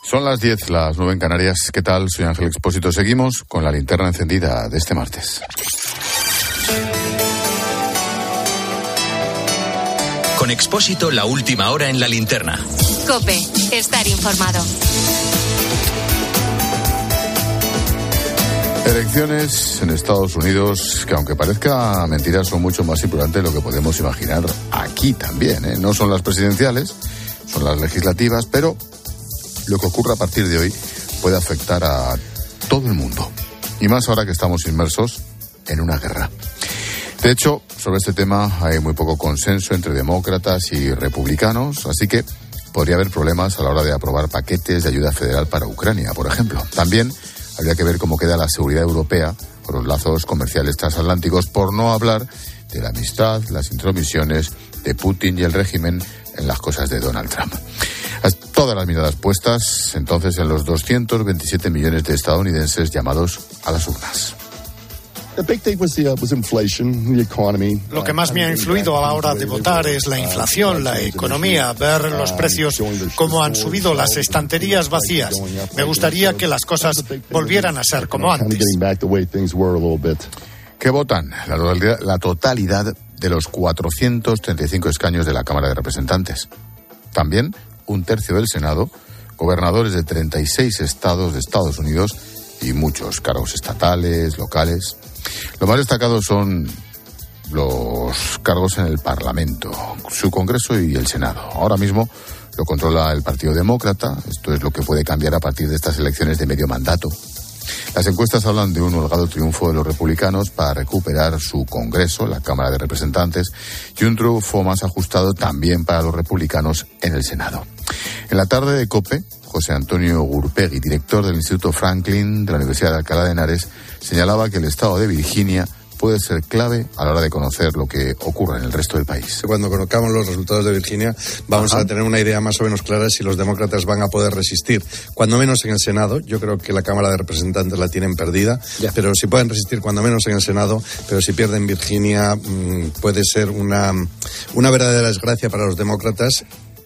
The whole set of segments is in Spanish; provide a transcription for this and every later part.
Son las 10, las 9 en Canarias. ¿Qué tal? Soy Ángel Expósito. Seguimos con la linterna encendida de este martes. Con Expósito, la última hora en la linterna. COPE, estar informado. Elecciones en Estados Unidos que, aunque parezca mentira, son mucho más importantes de lo que podemos imaginar aquí también, ¿eh? No son las presidenciales, son las legislativas, pero lo que ocurra a partir de hoy puede afectar a todo el mundo. Y más ahora que estamos inmersos en una guerra. De hecho, sobre este tema hay muy poco consenso entre demócratas y republicanos, así que podría haber problemas a la hora de aprobar paquetes de ayuda federal para Ucrania, por ejemplo. También habría que ver cómo queda la seguridad europea por los lazos comerciales transatlánticos, por no hablar de la amistad, las intromisiones de Putin y el régimen en las cosas de Donald Trump. Todas las miradas puestas entonces en los 227 millones de estadounidenses llamados a las urnas. Lo que más me ha influido a la hora de votar es la inflación, la economía, ver los precios, cómo han subido, las estanterías vacías. Me gustaría que las cosas volvieran a ser como antes. ¿Qué votan? La totalidad de los 435 escaños de la Cámara de Representantes. También un tercio del Senado, gobernadores de 36 estados de Estados Unidos y muchos cargos estatales, locales. Lo más destacado son los cargos en el Parlamento, su Congreso y el Senado. Ahora mismo lo controla el Partido Demócrata. Esto es lo que puede cambiar a partir de estas elecciones de medio mandato. Las encuestas hablan de un holgado triunfo de los republicanos para recuperar su Congreso, la Cámara de Representantes, y un triunfo más ajustado también para los republicanos en el Senado. En la tarde de COPE, José Antonio Gurpegui, director del Instituto Franklin de la Universidad de Alcalá de Henares, señalaba que el estado de Virginia puede ser clave a la hora de conocer lo que ocurre en el resto del país. Cuando conozcamos los resultados de Virginia vamos a tener una idea más o menos clara si los demócratas van a poder resistir, cuando menos en el Senado. Yo creo que la Cámara de Representantes la tienen perdida, pero si pueden resistir cuando menos en el Senado, pero si pierden Virginia puede ser una verdadera desgracia para los demócratas.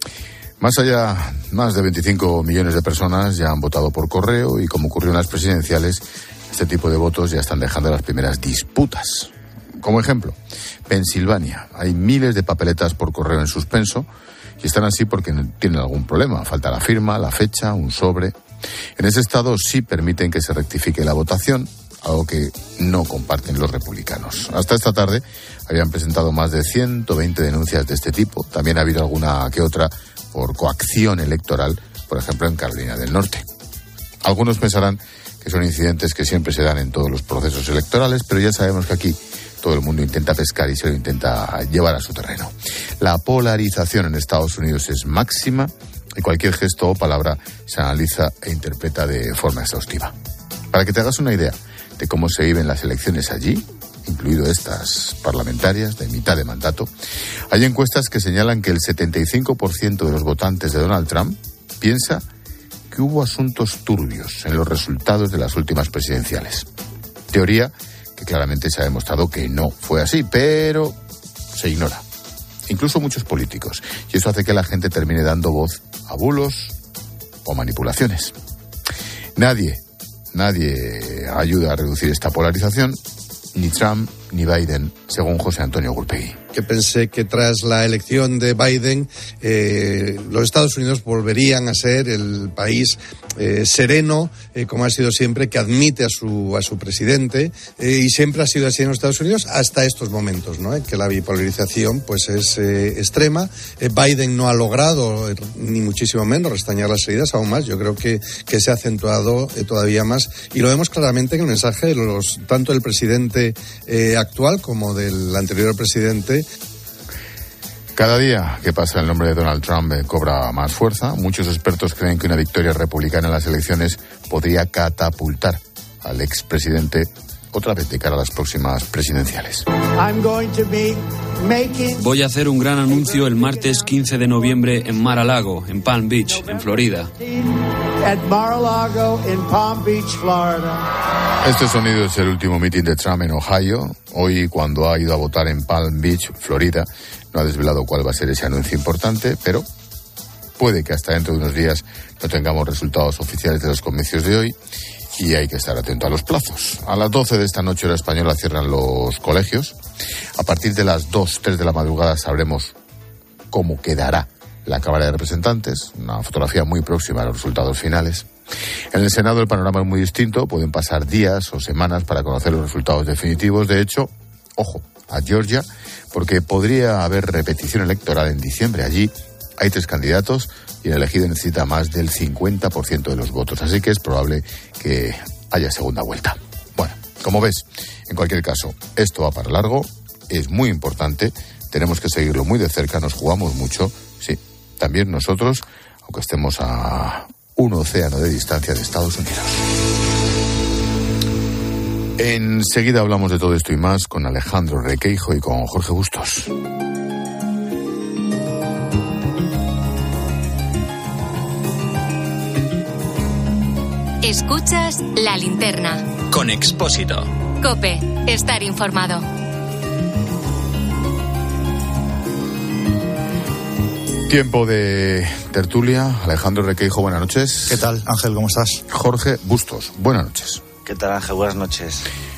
Más allá, más de 25 millones de personas ya han votado por correo y, como ocurrió en las presidenciales, este tipo de votos ya están dejando las primeras disputas. Como ejemplo, Pensilvania. Hay miles de papeletas por correo en suspenso y están así porque tienen algún problema. Falta la firma, la fecha, un sobre. En ese estado sí permiten que se rectifique la votación, algo que no comparten los republicanos. Hasta esta tarde habían presentado más de 120 denuncias de este tipo. También ha habido alguna que otra por coacción electoral, por ejemplo en Carolina del Norte. Algunos pensarán que son incidentes que siempre se dan en todos los procesos electorales, pero ya sabemos que aquí todo el mundo intenta pescar y se lo intenta llevar a su terreno. La polarización en Estados Unidos es máxima y cualquier gesto o palabra se analiza e interpreta de forma exhaustiva. Para que te hagas una idea de cómo se viven las elecciones allí, incluido estas parlamentarias de mitad de mandato, hay encuestas que señalan que el 75% de los votantes de Donald Trump piensa que hubo asuntos turbios en los resultados de las últimas presidenciales. Teoría que claramente se ha demostrado que no fue así, pero se ignora. Incluso muchos políticos. Y eso hace que la gente termine dando voz a bulos o manipulaciones. Nadie ayuda a reducir esta polarización, ni Trump ni Biden, según José Antonio Gurpegui. Que pensé que tras la elección de Biden los Estados Unidos volverían a ser el país sereno, como ha sido siempre, que admite a su presidente, y siempre ha sido así en los Estados Unidos hasta estos momentos, ¿no? Que la bipolarización pues es extrema. Biden no ha logrado, ni muchísimo menos, restañar las heridas aún más. Yo creo que se ha acentuado todavía más, y lo vemos claramente en el mensaje de tanto del presidente actual como del anterior presidente. Cada día que pasa el nombre de Donald Trump cobra más fuerza. Muchos expertos creen que una victoria republicana en las elecciones podría catapultar al expresidente otra vez de cara a las próximas presidenciales. Voy a hacer un gran anuncio el martes 15 de noviembre en Mar-a-Lago, en Palm Beach, en Florida. Este sonido es el último mitin de Trump en Ohio. Hoy, cuando ha ido a votar en Palm Beach, Florida, no ha desvelado cuál va a ser ese anuncio importante, pero puede que hasta dentro de unos días no tengamos resultados oficiales de los comicios de hoy y hay que estar atento a los plazos. A las 12 de esta noche hora española cierran los colegios. A partir de las 2, 3 de la madrugada sabremos cómo quedará la Cámara de Representantes, una fotografía muy próxima a los resultados finales. En el Senado el panorama es muy distinto, pueden pasar días o semanas para conocer los resultados definitivos. De hecho, ojo, a Georgia, porque podría haber repetición electoral en diciembre. Allí hay 3 candidatos y el elegido necesita más del 50% de los votos, así que es probable que haya segunda vuelta. Bueno, como ves, en cualquier caso, esto va para largo, es muy importante, tenemos que seguirlo muy de cerca, nos jugamos mucho, sí, también nosotros, aunque estemos a un océano de distancia de Estados Unidos. Enseguida hablamos de todo esto y más con Alejandro Requeijo y con Jorge Bustos. Escuchas La Linterna. Con Expósito. COPE. Estar informado. Tiempo de tertulia. Alejandro Requeijo, buenas noches. ¿Qué tal, Ángel? ¿Cómo estás? Jorge Bustos, buenas noches. ¿Qué tal, Ángel? Buenas noches.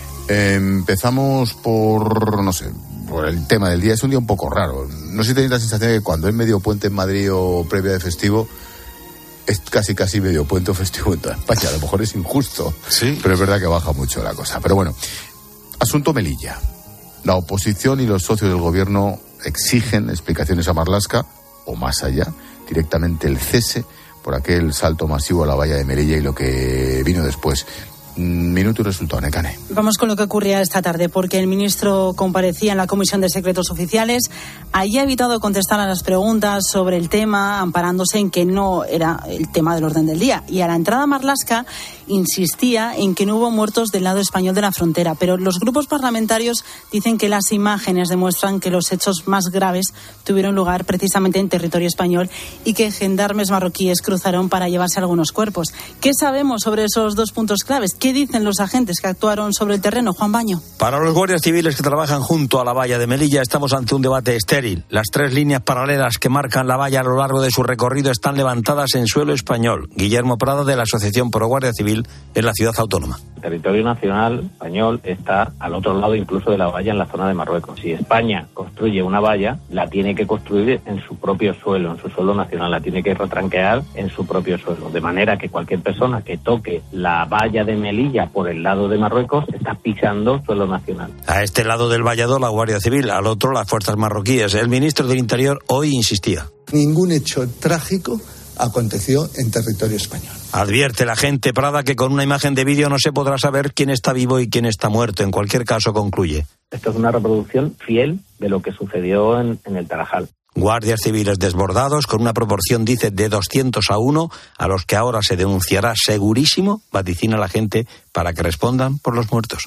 Empezamos por el tema del día. Es un día un poco raro. No sé si tenéis la sensación de que cuando es medio puente en Madrid o previa de festivo, es casi medio puente o festivo en toda España. A lo mejor es injusto, sí, pero es verdad que baja mucho la cosa. Pero bueno, asunto Melilla. La oposición y los socios del gobierno exigen explicaciones a Marlaska, o más allá, directamente el cese por aquel salto masivo a la valla de Melilla y lo que vino después. Minuto y resultado, Necane. Vamos con lo que ocurría esta tarde, porque el ministro comparecía en la Comisión de Secretos Oficiales. Allí ha evitado contestar a las preguntas sobre el tema, amparándose en que no era el tema del orden del día. Y a la entrada Marlaska insistía en que no hubo muertos del lado español de la frontera. Pero los grupos parlamentarios dicen que las imágenes demuestran que los hechos más graves tuvieron lugar precisamente en territorio español y que gendarmes marroquíes cruzaron para llevarse algunos cuerpos. ¿Qué sabemos sobre esos dos puntos claves? ¿Qué dicen los agentes que actuaron sobre el terreno? Juan Baño. Para los guardias civiles que trabajan junto a la valla de Melilla estamos ante un debate estéril. Las 3 líneas paralelas que marcan la valla a lo largo de su recorrido están levantadas en suelo español. Guillermo Prado, de la Asociación Pro Guardia Civil en la ciudad autónoma. El territorio nacional español está al otro lado incluso de la valla, en la zona de Marruecos. Si España construye una valla, la tiene que construir en su propio suelo, en su suelo nacional, la tiene que retranquear en su propio suelo. De manera que cualquier persona que toque la valla de Melilla por el lado de Marruecos está pisando suelo nacional. A este lado del vallado la Guardia Civil, al otro las fuerzas marroquíes. El ministro del Interior hoy insistía. Ningún hecho trágico aconteció en territorio español. Advierte la agente Prada que con una imagen de vídeo no se podrá saber quién está vivo y quién está muerto. En cualquier caso, concluye. Esto es una reproducción fiel de lo que sucedió en el Tarajal. Guardias civiles desbordados, con una proporción, dice, de 200-1, a los que ahora se denunciará segurísimo, vaticina la gente, para que respondan por los muertos.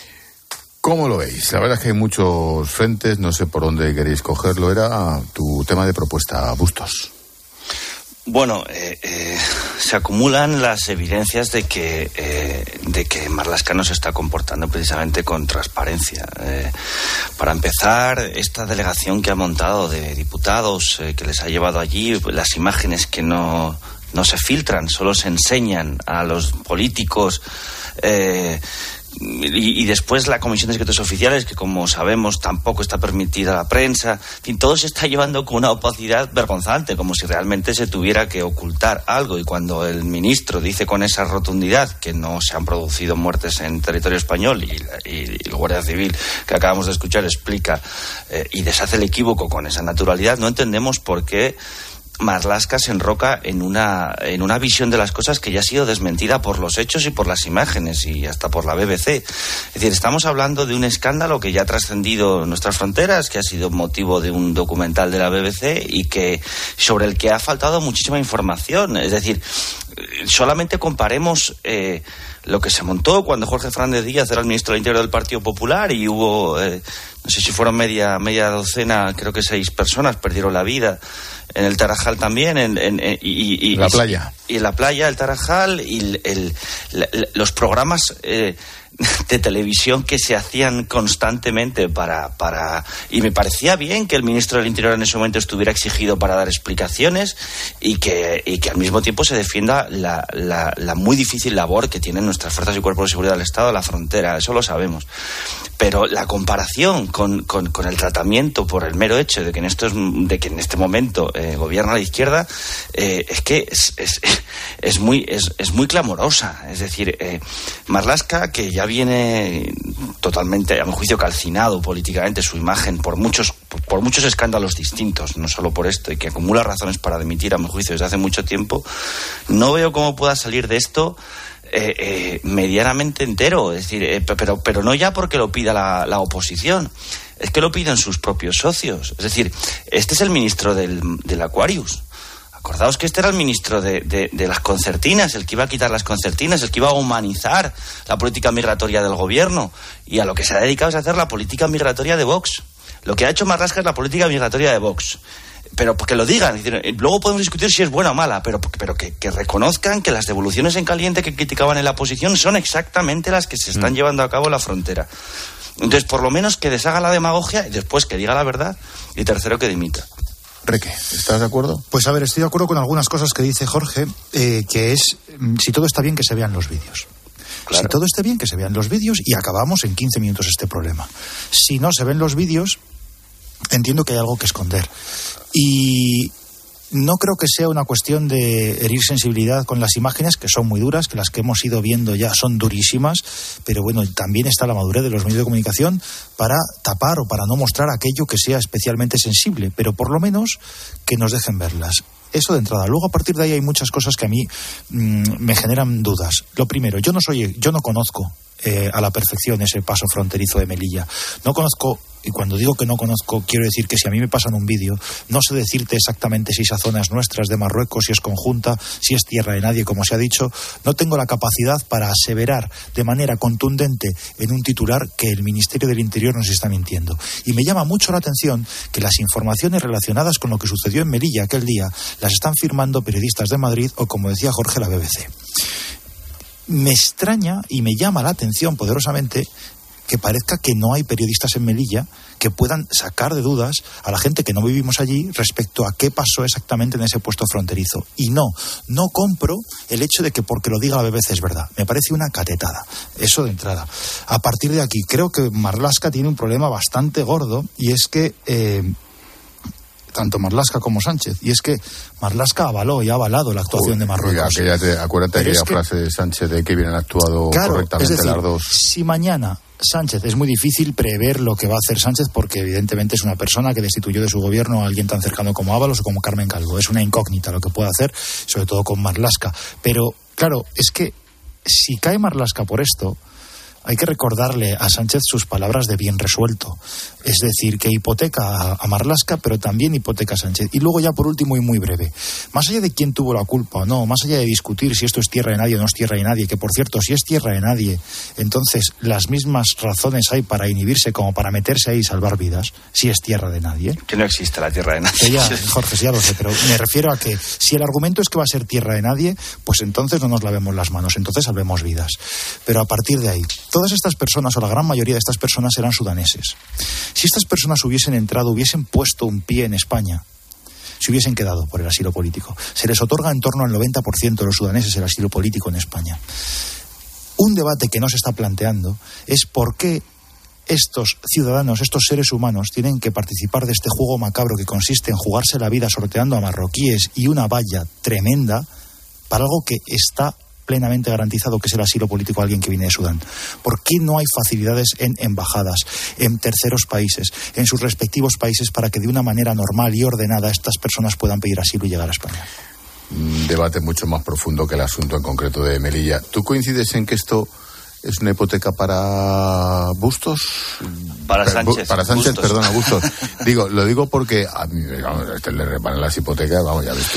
¿Cómo lo veis? La verdad es que hay muchos frentes, no sé por dónde queréis cogerlo. Era tu tema de propuesta, Bustos. Bueno, se acumulan las evidencias de que Marlaska no se está comportando precisamente con transparencia. Para empezar, esta delegación que ha montado de diputados que les ha llevado allí, las imágenes que no se filtran, solo se enseñan a los políticos. Y después la Comisión de Secretos Oficiales, que como sabemos tampoco está permitida a la prensa. En fin, todo se está llevando con una opacidad vergonzante, como si realmente se tuviera que ocultar algo. Y cuando el ministro dice con esa rotundidad que no se han producido muertes en territorio español y el Guardia Civil que acabamos de escuchar explica y deshace el equívoco con esa naturalidad, no entendemos por qué Marlaska se enroca en una visión de las cosas que ya ha sido desmentida por los hechos y por las imágenes y hasta por la BBC. Es decir, estamos hablando de un escándalo que ya ha trascendido nuestras fronteras, que ha sido motivo de un documental de la BBC y que sobre el que ha faltado muchísima información. Es decir, solamente comparemos lo que se montó cuando Jorge Fernández Díaz era el ministro del Interior del Partido Popular y hubo, no sé si fueron media docena, creo que 6 personas perdieron la vida en el Tarajal también, y la playa. Y en la playa, el Tarajal, y los programas de televisión que se hacían constantemente y me parecía bien que el ministro del Interior en ese momento estuviera exigido para dar explicaciones y que al mismo tiempo se defienda la muy difícil labor que tienen nuestras fuerzas y cuerpos de seguridad del Estado a la frontera, eso lo sabemos. Pero la comparación con el tratamiento por el mero hecho de que en este momento gobierna la izquierda es que es muy clamorosa. Es decir, Marlaska, que ya viene totalmente, a mi juicio, calcinado políticamente su imagen por muchos escándalos distintos, no solo por esto, y que acumula razones para dimitir, a mi juicio, desde hace mucho tiempo, no veo cómo pueda salir de esto medianamente entero. Es decir, pero no ya porque lo pida la oposición, es que lo piden sus propios socios. Es decir, este es el ministro del Aquarius. Acordaos que este era el ministro de las concertinas, el que iba a quitar las concertinas, el que iba a humanizar la política migratoria del gobierno, y a lo que se ha dedicado es a hacer la política migratoria de Vox. Lo que ha hecho Marlaska es la política migratoria de Vox. Pero porque lo digan, es decir, luego podemos discutir si es buena o mala, pero que reconozcan que las devoluciones en caliente que criticaban en la oposición son exactamente las que se están llevando a cabo en la frontera. Entonces, por lo menos que deshaga la demagogia y después que diga la verdad, y tercero, que dimita. Reque, ¿estás de acuerdo? Pues a ver, estoy de acuerdo con algunas cosas que dice Jorge, que es, si todo está bien, que se vean los vídeos. Claro. Si todo está bien, que se vean los vídeos y acabamos en 15 minutos este problema. Si no se ven los vídeos, entiendo que hay algo que esconder. Y no creo que sea una cuestión de herir sensibilidad con las imágenes, que son muy duras, que las que hemos ido viendo ya son durísimas, pero bueno, también está la madurez de los medios de comunicación para tapar o para no mostrar aquello que sea especialmente sensible, pero por lo menos que nos dejen verlas. Eso de entrada. Luego, a partir de ahí, hay muchas cosas que a mí me generan dudas. Lo primero, yo no conozco a la perfección ese paso fronterizo de Melilla. No conozco, y cuando digo que no conozco, quiero decir que si a mí me pasan un vídeo, no sé decirte exactamente si esa zona es nuestra, es de Marruecos, si es conjunta, si es tierra de nadie, como se ha dicho. No tengo la capacidad para aseverar de manera contundente en un titular que el Ministerio del Interior nos está mintiendo. Y me llama mucho la atención que las informaciones relacionadas con lo que sucedió en Melilla aquel día las están firmando periodistas de Madrid o, como decía Jorge, la BBC. Me extraña y me llama la atención poderosamente que parezca que no hay periodistas en Melilla que puedan sacar de dudas a la gente que no vivimos allí respecto a qué pasó exactamente en ese puesto fronterizo. Y no compro el hecho de que porque lo diga la BBC es verdad. Me parece una catetada. Eso de entrada. A partir de aquí, creo que Marlaska tiene un problema bastante gordo, y es que tanto Marlaska como Sánchez, y es que Marlaska avaló y ha avalado la actuación de Marruecos. Acuérdate aquella frase de Sánchez de que bien han actuado correctamente, es decir, las dos. Si mañana Sánchez, es muy difícil prever lo que va a hacer Sánchez, porque evidentemente es una persona que destituyó de su gobierno a alguien tan cercano como Ábalos o como Carmen Calvo. Es una incógnita lo que puede hacer, sobre todo con Marlaska. Pero claro, es que si cae Marlaska por esto, hay que recordarle a Sánchez sus palabras de bien resuelto. Es decir, que hipoteca a Marlaska, pero también hipoteca a Sánchez. Y luego ya por último y muy breve, más allá de quién tuvo la culpa o no, más allá de discutir si esto es tierra de nadie o no es tierra de nadie, que por cierto, si es tierra de nadie, entonces las mismas razones hay para inhibirse como para meterse ahí y salvar vidas, si es tierra de nadie. Que no existe la tierra de nadie. Ya, Jorge, sí, ya lo sé, pero me refiero a que si el argumento es que va a ser tierra de nadie, pues entonces no nos lavemos las manos, entonces salvemos vidas. Pero a partir de ahí, todas estas personas, o la gran mayoría de estas personas, eran sudaneses. Si estas personas hubiesen entrado, hubiesen puesto un pie en España, se hubiesen quedado por el asilo político. Se les otorga en torno al 90% de los sudaneses el asilo político en España. Un debate que no se está planteando es por qué estos ciudadanos, estos seres humanos, tienen que participar de este juego macabro que consiste en jugarse la vida sorteando a marroquíes y una valla tremenda para algo que está plenamente garantizado, que es el asilo político a alguien que viene de Sudán. ¿Por qué no hay facilidades en embajadas, en terceros países, en sus respectivos países, para que de una manera normal y ordenada estas personas puedan pedir asilo y llegar a España? Un debate mucho más profundo que el asunto en concreto de Melilla. ¿Tú coincides en que esto es una hipoteca para Bustos? Para Sánchez. Para Sánchez, Bustos. Bustos. Lo digo porque a mí, le reparan las hipotecas, vamos, ya ves tú.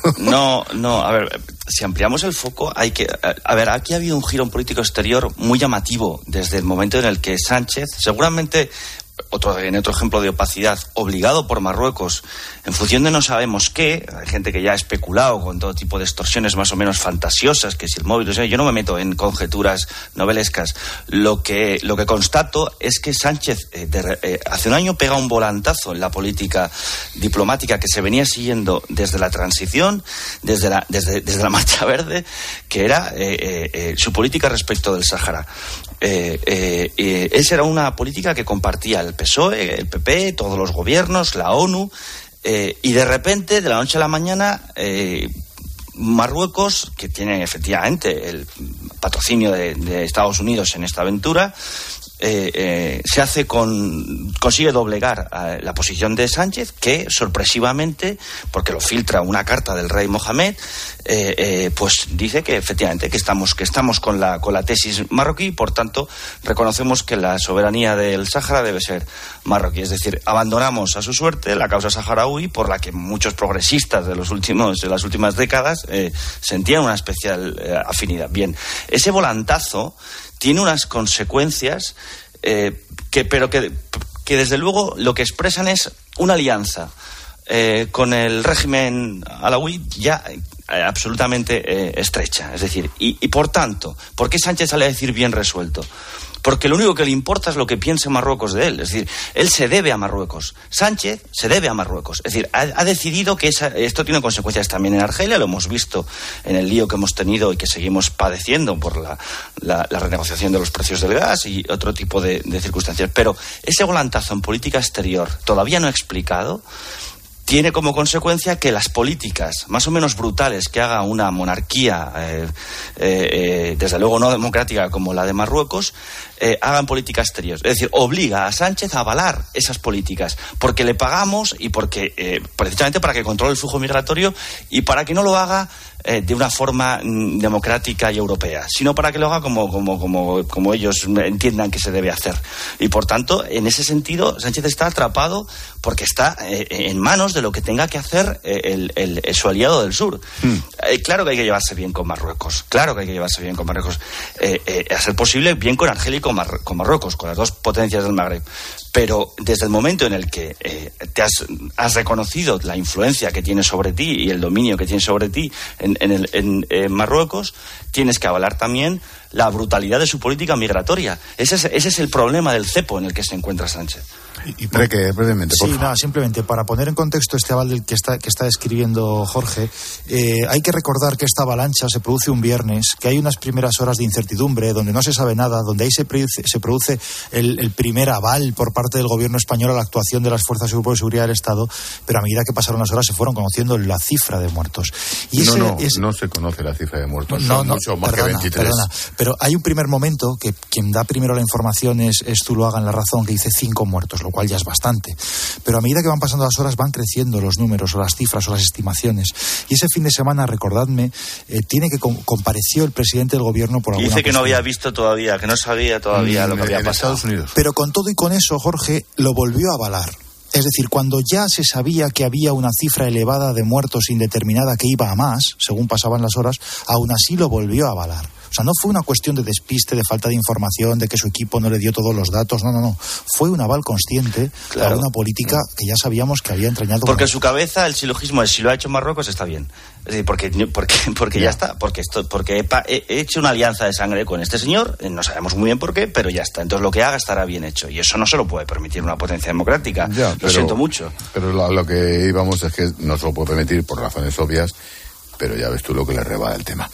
No, a ver, si ampliamos el foco, aquí ha habido un giro en político exterior muy llamativo desde el momento en el que Sánchez, seguramente en otro ejemplo de opacidad, obligado por Marruecos, en función de no sabemos qué, hay gente que ya ha especulado con todo tipo de extorsiones más o menos fantasiosas, que si el móvil, yo no me meto en conjeturas novelescas. Lo que constato es que Sánchez hace un año pega un volantazo en la política diplomática que se venía siguiendo desde la transición, desde la Marcha Verde, que era su política respecto del Sáhara. Esa era una política que compartía el PSOE, el PP, todos los gobiernos, la ONU, y de repente, de la noche a la mañana, Marruecos, que tiene efectivamente el patrocinio de Estados Unidos en esta aventura, consigue doblegar la posición de Sánchez, que sorpresivamente, porque lo filtra una carta del rey Mohamed, pues dice que efectivamente que estamos con la tesis marroquí, y por tanto reconocemos que la soberanía del Sáhara debe ser marroquí. Es decir, abandonamos a su suerte la causa saharaui, por la que muchos progresistas de las últimas décadas sentían una especial afinidad. Bien, ese volantazo tiene unas consecuencias que desde luego lo que expresan es una alianza con el régimen alauí ya absolutamente estrecha. Es decir, y por tanto, ¿por qué Sánchez sale a decir bien resuelto? Porque lo único que le importa es lo que piense Marruecos de él. Es decir, él se debe a Marruecos. Sánchez se debe a Marruecos. Es decir, ha decidido que esto tiene consecuencias también en Argelia. Lo hemos visto en el lío que hemos tenido y que seguimos padeciendo por la renegociación de los precios del gas y otro tipo de circunstancias. Pero ese volantazo en política exterior todavía no explicado tiene como consecuencia que las políticas más o menos brutales que haga una monarquía, desde luego no democrática como la de Marruecos, hagan política exterior. Es decir, obliga a Sánchez a avalar esas políticas, porque le pagamos y porque precisamente para que controle el flujo migratorio y para que no lo haga de una forma democrática y europea, sino para que lo haga como ellos entiendan que se debe hacer. Y por tanto, en ese sentido, Sánchez está atrapado porque está en manos de lo que tenga que hacer su aliado del sur. Claro que hay que llevarse bien con Marruecos, a ser posible bien con Argelia y con Marruecos, con las dos potencias del Magreb. Pero desde el momento en el que te has reconocido la influencia que tiene sobre ti y el dominio que tiene sobre ti en Marruecos, tienes que avalar también la brutalidad de su política migratoria. Ese es el problema del cepo en el que se encuentra Sánchez. Brevemente, por favor. Nada, simplemente para poner en contexto este aval del que está describiendo Jorge, hay que recordar que esta avalancha se produce un viernes, que hay unas primeras horas de incertidumbre, donde no se sabe nada, donde ahí se produce el primer aval por parte del gobierno español a la actuación de las fuerzas de seguridad del Estado, pero a medida que pasaron las horas se fueron conociendo la cifra de muertos. Y no se conoce la cifra de muertos, son mucho más que 23. Pero hay un primer momento que quien da primero la información es Zuluaga en La Razón, que dice 5 muertos, lo cual ya es bastante. Pero a medida que van pasando las horas van creciendo los números o las cifras o las estimaciones. Y ese fin de semana, recordadme, compareció el presidente del gobierno por alguna dice que cuestión. No había visto todavía, que no sabía todavía lo que había pasado. Estados Unidos. Pero con todo y con eso, Jorge lo volvió a avalar. Es decir, cuando ya se sabía que había una cifra elevada de muertos indeterminada que iba a más, según pasaban las horas, aún así lo volvió a avalar. O sea, no fue una cuestión de despiste, de falta de información, de que su equipo no le dio todos los datos, no. Fue un aval consciente para una política que ya sabíamos que había entrañado. Porque en su cabeza el silogismo es: si lo ha hecho Marruecos está bien. Es decir, porque ya está, porque he hecho una alianza de sangre con este señor, no sabemos muy bien por qué, pero ya está. Entonces lo que haga estará bien hecho. Y eso no se lo puede permitir una potencia democrática. Lo siento mucho. Pero lo que íbamos es que no se lo puede permitir por razones obvias, pero ya ves tú lo que le rebala el tema.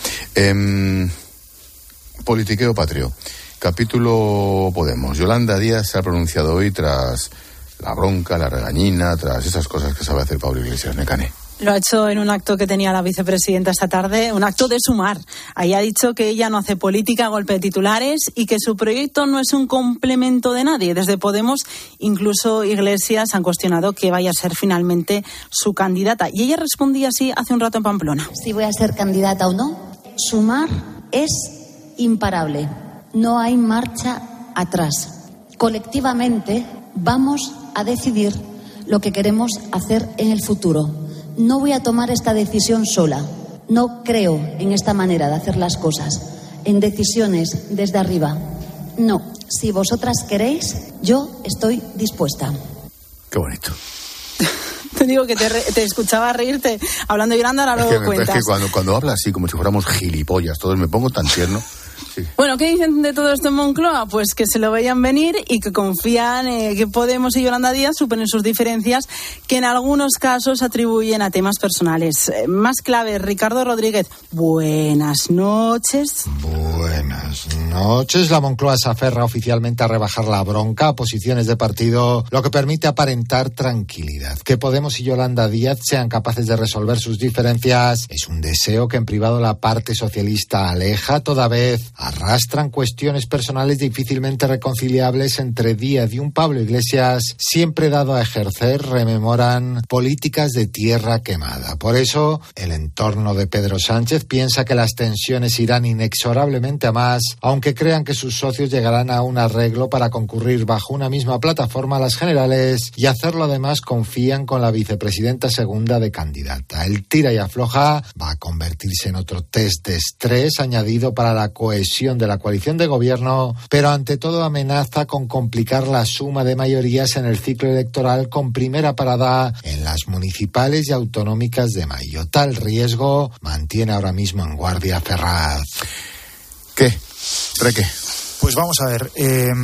Politiqueo patrio. Capítulo Podemos. Yolanda Díaz se ha pronunciado hoy tras la bronca, la regañina, tras esas cosas que sabe hacer Pablo Iglesias. Necane. Lo ha hecho en un acto que tenía la vicepresidenta esta tarde, un acto de sumar. Ahí ha dicho que ella no hace política a golpe de titulares y que su proyecto no es un complemento de nadie. Desde Podemos, incluso Iglesias, han cuestionado que vaya a ser finalmente su candidata. Y ella respondía así hace un rato en Pamplona. Si voy a ser candidata o no, sumar es imparable. No hay marcha atrás. Colectivamente vamos a decidir lo que queremos hacer en el futuro. No voy a tomar esta decisión sola. No creo en esta manera de hacer las cosas, en decisiones desde arriba. No, si vosotras queréis, yo estoy dispuesta. Qué bonito. Te digo que te escuchaba reírte hablando de Yolanda, ahora luego cuentas. Es que cuando habla así, como si fuéramos gilipollas, todos me pongo tan tierno. Sí. Bueno, ¿qué dicen de todo esto en Moncloa? Pues que se lo veían venir y que confían que Podemos y Yolanda Díaz superen sus diferencias, que en algunos casos atribuyen a temas personales. Más clave, Ricardo Rodríguez. Buenas noches. Buenas noches. La Moncloa se aferra oficialmente a rebajar la bronca a posiciones de partido, lo que permite aparentar tranquilidad. Que Podemos y Yolanda Díaz sean capaces de resolver sus diferencias es un deseo que en privado la parte socialista aleja, toda vez arrastran cuestiones personales difícilmente reconciliables entre Díaz y un Pablo Iglesias siempre dado a ejercer, rememoran, políticas de tierra quemada. Por eso, el entorno de Pedro Sánchez piensa que las tensiones irán inexorablemente a más, aunque crean que sus socios llegarán a un arreglo para concurrir bajo una misma plataforma a las generales, y hacerlo además confían con la vicepresidenta segunda de candidata. El tira y afloja va a convertirse en otro test de estrés añadido para la cohesión de la coalición de gobierno, pero ante todo amenaza con complicar la suma de mayorías en el ciclo electoral con primera parada en las municipales y autonómicas de mayo. Tal riesgo mantiene ahora mismo en guardia Ferraz. ¿Qué? ¿Qué? Pues vamos a ver.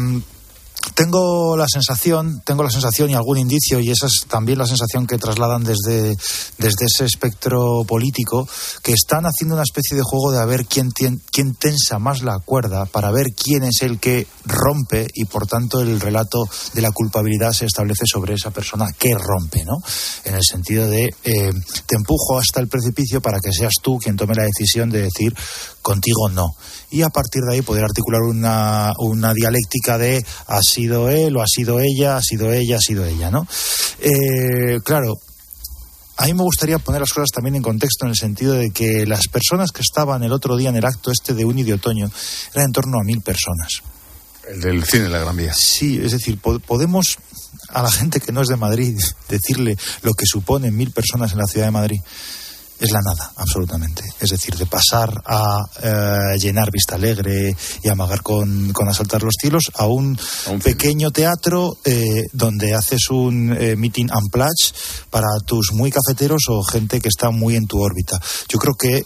Tengo la sensación y algún indicio, y esa es también la sensación que trasladan desde ese espectro político, que están haciendo una especie de juego de a ver quién tensa más la cuerda, para ver quién es el que rompe, y por tanto el relato de la culpabilidad se establece sobre esa persona que rompe, ¿no? En el sentido de te empujo hasta el precipicio para que seas tú quien tome la decisión de decir contigo no. Y a partir de ahí poder articular una dialéctica de ha sido él o ha sido ella, ha sido ella, ha sido ella, ¿no? Claro, a mí me gustaría poner las cosas también en contexto, en el sentido de que las personas que estaban el otro día en el acto de Uni de Otoño eran en torno a 1.000 personas. El del cine de la Gran Vía. Sí, es decir, podemos a la gente que no es de Madrid decirle lo que suponen 1.000 personas en la ciudad de Madrid. Es la nada, absolutamente. Es decir, de pasar a llenar Vista Alegre y amagar con asaltar los cielos a un pequeño teatro donde haces un meeting unplugged para tus muy cafeteros o gente que está muy en tu órbita. Yo creo que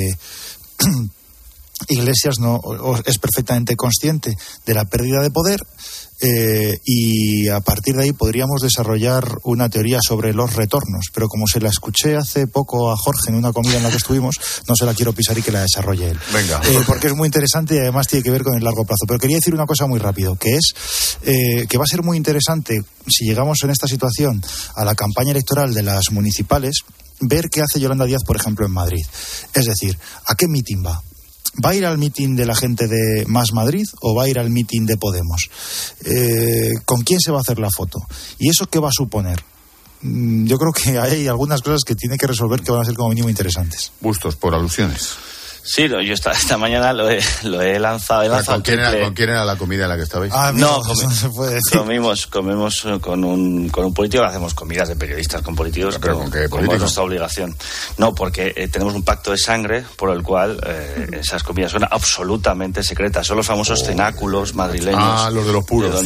Iglesias es perfectamente consciente de la pérdida de poder, y a partir de ahí podríamos desarrollar una teoría sobre los retornos, pero como se la escuché hace poco a Jorge en una comida en la que estuvimos, no se la quiero pisar y que la desarrolle él. Venga. Porque es muy interesante y además tiene que ver con el largo plazo. Pero quería decir una cosa muy rápido, que es que va a ser muy interesante, si llegamos en esta situación a la campaña electoral de las municipales, ver qué hace Yolanda Díaz, por ejemplo, en Madrid. Es decir, ¿a qué mitin va? ¿Va a ir al mitin de la gente de Más Madrid o va a ir al mitin de Podemos? ¿Con quién se va a hacer la foto? ¿Y eso qué va a suponer? Yo creo que hay algunas cosas que tiene que resolver que van a ser como mínimo interesantes. Bustos por alusiones. Sí, yo esta mañana lo he lanzado. ¿Con quién era la comida en la que estabais? No se puede decir. Comimos con un político. Hacemos comidas de periodistas con políticos, pero ¿con qué como es nuestra obligación. No, porque tenemos un pacto de sangre por el cual esas comidas son absolutamente secretas. Son los famosos cenáculos madrileños. Ah, los de los puros.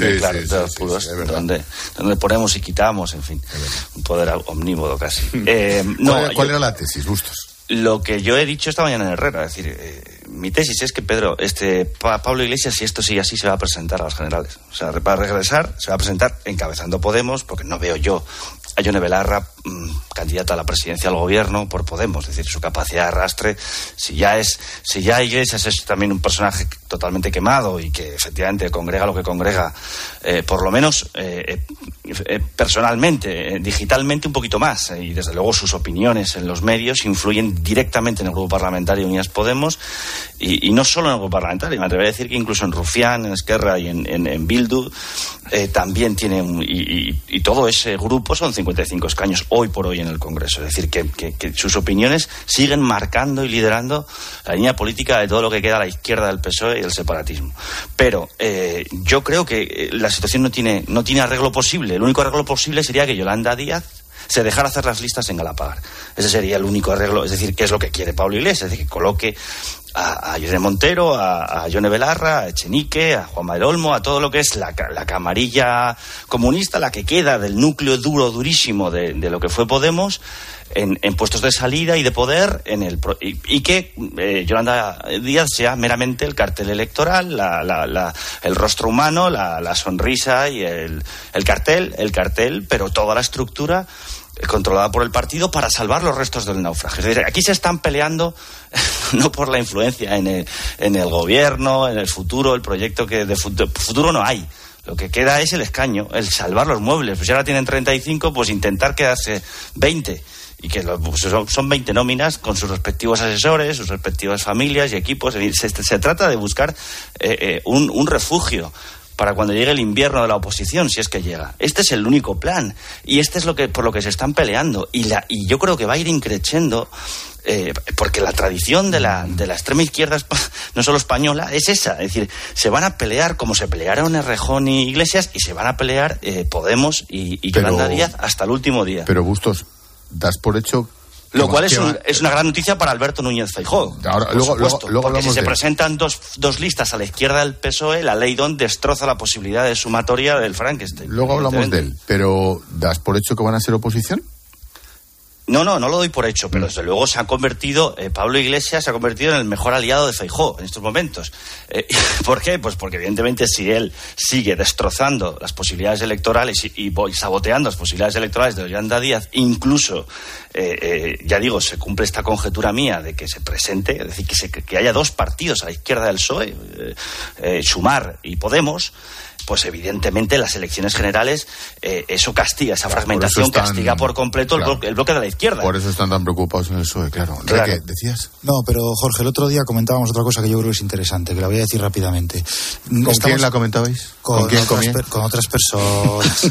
Donde ponemos y quitamos, en fin. Un poder omnímodo casi. ¿Cuál era la tesis, Bustos? Lo que yo he dicho esta mañana en Herrera, es decir, mi tesis es que Pablo Iglesias, si esto sigue así, se va a presentar a las generales. O sea, para regresar, se va a presentar encabezando Podemos, porque no veo yo a Yone Belarra candidata a la presidencia del gobierno por Podemos, es decir, su capacidad de arrastre, si ya Iglesias es también un personaje totalmente quemado y que efectivamente congrega lo que congrega, por lo menos personalmente, digitalmente un poquito más, y desde luego sus opiniones en los medios influyen directamente en el grupo parlamentario de Unidas Podemos, y no solo en el grupo parlamentario, me atrevería a decir que incluso en Rufián, en Esquerra y en Bildu también tiene y todo ese grupo son 55 escaños hoy por hoy en el Congreso, es decir que sus opiniones siguen marcando y liderando la línea política de todo lo que queda a la izquierda del PSOE y del separatismo. Pero yo creo que la situación no tiene arreglo posible. El único arreglo posible sería que Yolanda Díaz se dejara hacer las listas en Galapagar. Ese sería el único arreglo, es decir, que es lo que quiere Pablo Iglesias, es decir, que coloque a Irene Montero, a Yone Belarra, a Echenique, a Juanma del Olmo, a todo lo que es la camarilla comunista, la que queda del núcleo durísimo de lo que fue Podemos, en puestos de salida y de poder, y que Yolanda Díaz sea meramente el cartel electoral, el rostro humano, la sonrisa y el cartel, pero toda la estructura controlada por el partido para salvar los restos del naufragio. Es decir, aquí se están peleando no por la influencia en el gobierno, en el futuro, el proyecto que de futuro no hay. Lo que queda es el escaño, el salvar los muebles. Pues ya ahora tienen 35, pues intentar quedarse 20. Y que son 20 nóminas con sus respectivos asesores, sus respectivas familias y equipos. Se trata de buscar un refugio para cuando llegue el invierno de la oposición, si es que llega. Este es el único plan. Y este es por lo que se están peleando. Y yo creo que va a ir increciendo, porque la tradición de la extrema izquierda, no solo española, es esa. Es decir, se van a pelear como se pelearon Errejón y Iglesias, y se van a pelear Podemos y Yolanda Díaz hasta el último día. Pero, Bustos, das por hecho... Lo cual es una gran noticia para Alberto Núñez Feijóo. Ahora, luego porque si se presentan dos listas a la izquierda del PSOE, la ley Don destroza la posibilidad de sumatoria del Frankenstein. Luego hablamos de él, pero ¿das por hecho que van a ser oposición? No lo doy por hecho, pero desde luego Pablo Iglesias se ha convertido en el mejor aliado de Feijóo en estos momentos. ¿Por qué? Pues porque evidentemente si él sigue destrozando las posibilidades electorales y saboteando las posibilidades electorales de Yolanda Díaz, incluso, ya digo, se cumple esta conjetura mía de que se presente, es decir, que haya dos partidos a la izquierda del PSOE, Sumar y Podemos, pues evidentemente las elecciones generales, eso castiga, esa fragmentación castiga por completo el bloque de la izquierda. Por eso están tan preocupados en el PSOE, claro. ¿Qué decías? No, pero Jorge, el otro día comentábamos otra cosa que yo creo que es interesante, que la voy a decir rápidamente. ¿Con quién la comentabais? Con otras personas.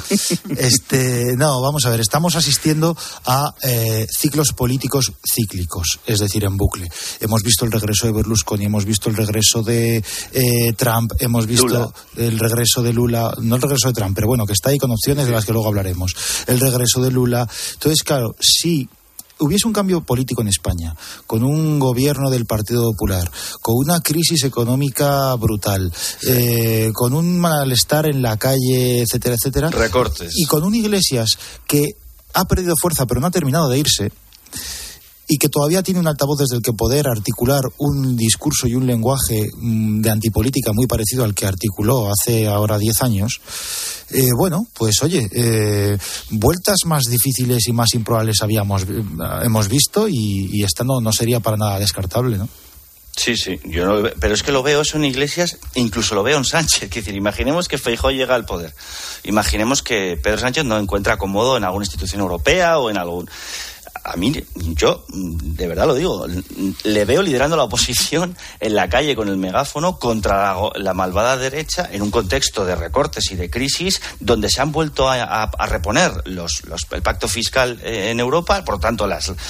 No, vamos a ver, estamos asistiendo a ciclos políticos cíclicos, es decir, en bucle. Hemos visto el regreso de Berlusconi, hemos visto el regreso de Trump, hemos visto Lula. El regreso de Lula, no el regreso de Trump, pero bueno, que está ahí con opciones de las que luego hablaremos. El regreso de Lula. Entonces, claro, si hubiese un cambio político en España, con un gobierno del Partido Popular, con una crisis económica brutal, con un malestar en la calle, etcétera, etcétera, recortes, y con un Iglesias que ha perdido fuerza pero no ha terminado de irse, y que todavía tiene un altavoz desde el que poder articular un discurso y un lenguaje de antipolítica muy parecido al que articuló hace ahora 10 años, bueno, pues oye, vueltas más difíciles y más improbables hemos visto, y esta no sería para nada descartable, ¿no? Sí, pero es que lo veo eso en Iglesias, incluso lo veo en Sánchez. Es decir, imaginemos que Feijóo llega al poder, imaginemos que Pedro Sánchez no encuentra acomodo en alguna institución europea o en algún... A mí, yo de verdad lo digo, le veo liderando la oposición en la calle con el megáfono contra la malvada derecha en un contexto de recortes y de crisis donde se han vuelto a reponer el pacto fiscal en Europa. Por lo tanto,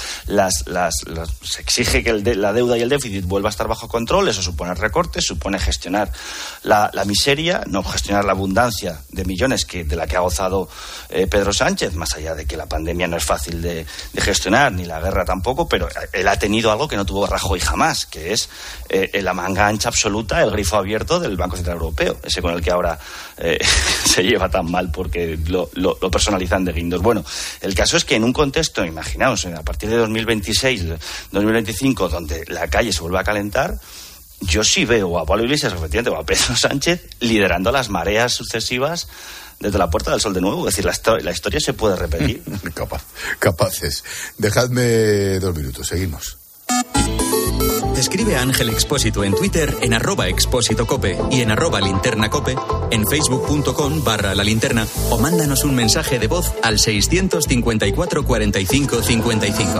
se exige que la deuda y el déficit vuelva a estar bajo control. Eso supone recortes, supone gestionar la miseria, no gestionar la abundancia de millones de la que ha gozado Pedro Sánchez, más allá de que la pandemia no es fácil de gestionar, ni la guerra tampoco, pero él ha tenido algo que no tuvo Rajoy jamás, que es la manga ancha absoluta, el grifo abierto del Banco Central Europeo, ese con el que ahora se lleva tan mal porque lo personalizan de guindos. Bueno, el caso es que en un contexto, imaginaos, a partir de 2026, 2025, donde la calle se vuelve a calentar, yo sí veo a Pablo Iglesias, efectivamente, o a Pedro Sánchez liderando las mareas sucesivas desde la Puerta del Sol de nuevo. Es decir, la historia se puede repetir. Capaces. Dejadme 2 minutos, seguimos. Escribe a Ángel Expósito en Twitter en @expósitocope y en @linternacope, en facebook.com/la linterna, o mándanos un mensaje de voz al 654 45 55.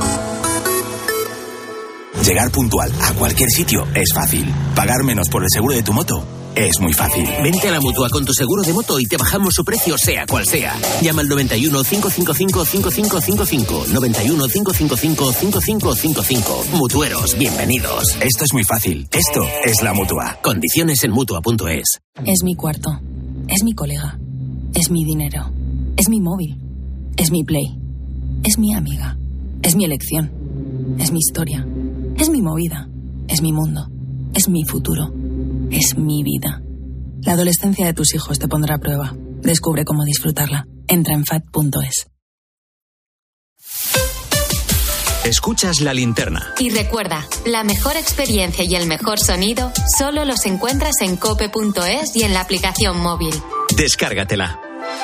Llegar puntual a cualquier sitio es fácil. Pagar menos por el seguro de tu moto es muy fácil. Vente a la Mutua con tu seguro de moto y te bajamos su precio sea cual sea. Llama al 91 555 5555. 91 555 5555. Mutueros, bienvenidos. Esto es muy fácil. Esto es la Mutua. Condiciones en Mutua.es. Es mi cuarto. Es mi colega. Es mi dinero. Es mi móvil. Es mi Play. Es mi amiga. Es mi elección. Es mi historia. Es mi movida. Es mi mundo. Es mi futuro. Es mi vida. La adolescencia de tus hijos te pondrá a prueba. Descubre cómo disfrutarla. Entra en FAD.es. Escuchas La Linterna. Y recuerda, la mejor experiencia y el mejor sonido solo los encuentras en cope.es y en la aplicación móvil. Descárgatela.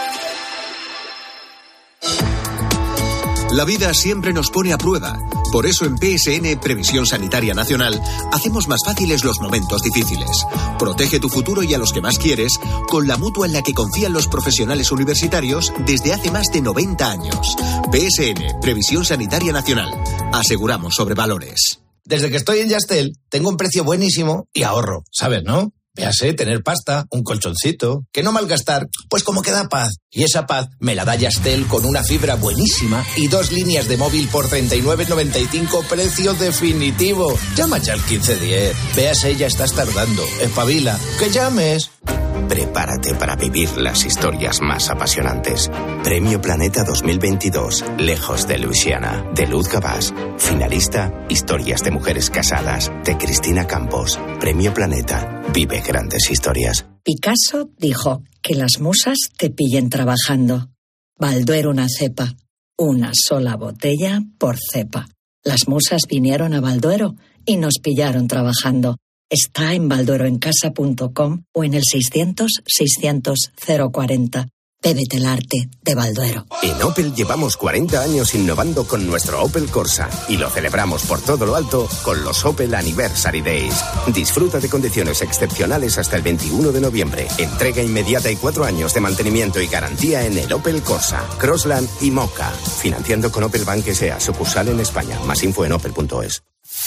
La vida siempre nos pone a prueba. Por eso en PSN, Previsión Sanitaria Nacional, hacemos más fáciles los momentos difíciles. Protege tu futuro y a los que más quieres con la mutua en la que confían los profesionales universitarios desde hace más de 90 años. PSN, Previsión Sanitaria Nacional. Aseguramos sobre valores. Desde que estoy en Yastel, tengo un precio buenísimo y ahorro, ¿sabes, no? Véase, tener pasta, un colchoncito, que no malgastar, pues como que da paz. Y esa paz me la da Yastel con una fibra buenísima y 2 líneas de móvil por 39,95, precio definitivo. Llama ya al 1510. Véase, ya estás tardando. Espabila. ¡Que llames! Prepárate para vivir las historias más apasionantes. Premio Planeta 2022, Lejos de Luisiana, de Luz Gabás. Finalista, Historias de mujeres casadas, de Cristina Campos. Premio Planeta, vive grandes historias. Picasso dijo que las musas te pillen trabajando. Balduero una cepa, una sola botella por cepa. Las musas vinieron a Balduero y nos pillaron trabajando. Está en baldueroencasa.com o en el 600-600-040. Bébete el arte de Balduero. En Opel llevamos 40 años innovando con nuestro Opel Corsa y lo celebramos por todo lo alto con los Opel Anniversary Days. Disfruta de condiciones excepcionales hasta el 21 de noviembre. Entrega inmediata y 4 años de mantenimiento y garantía en el Opel Corsa, Crossland y Mocha. Financiando con Opel Bank S.A. sucursal en España. Más info en opel.es.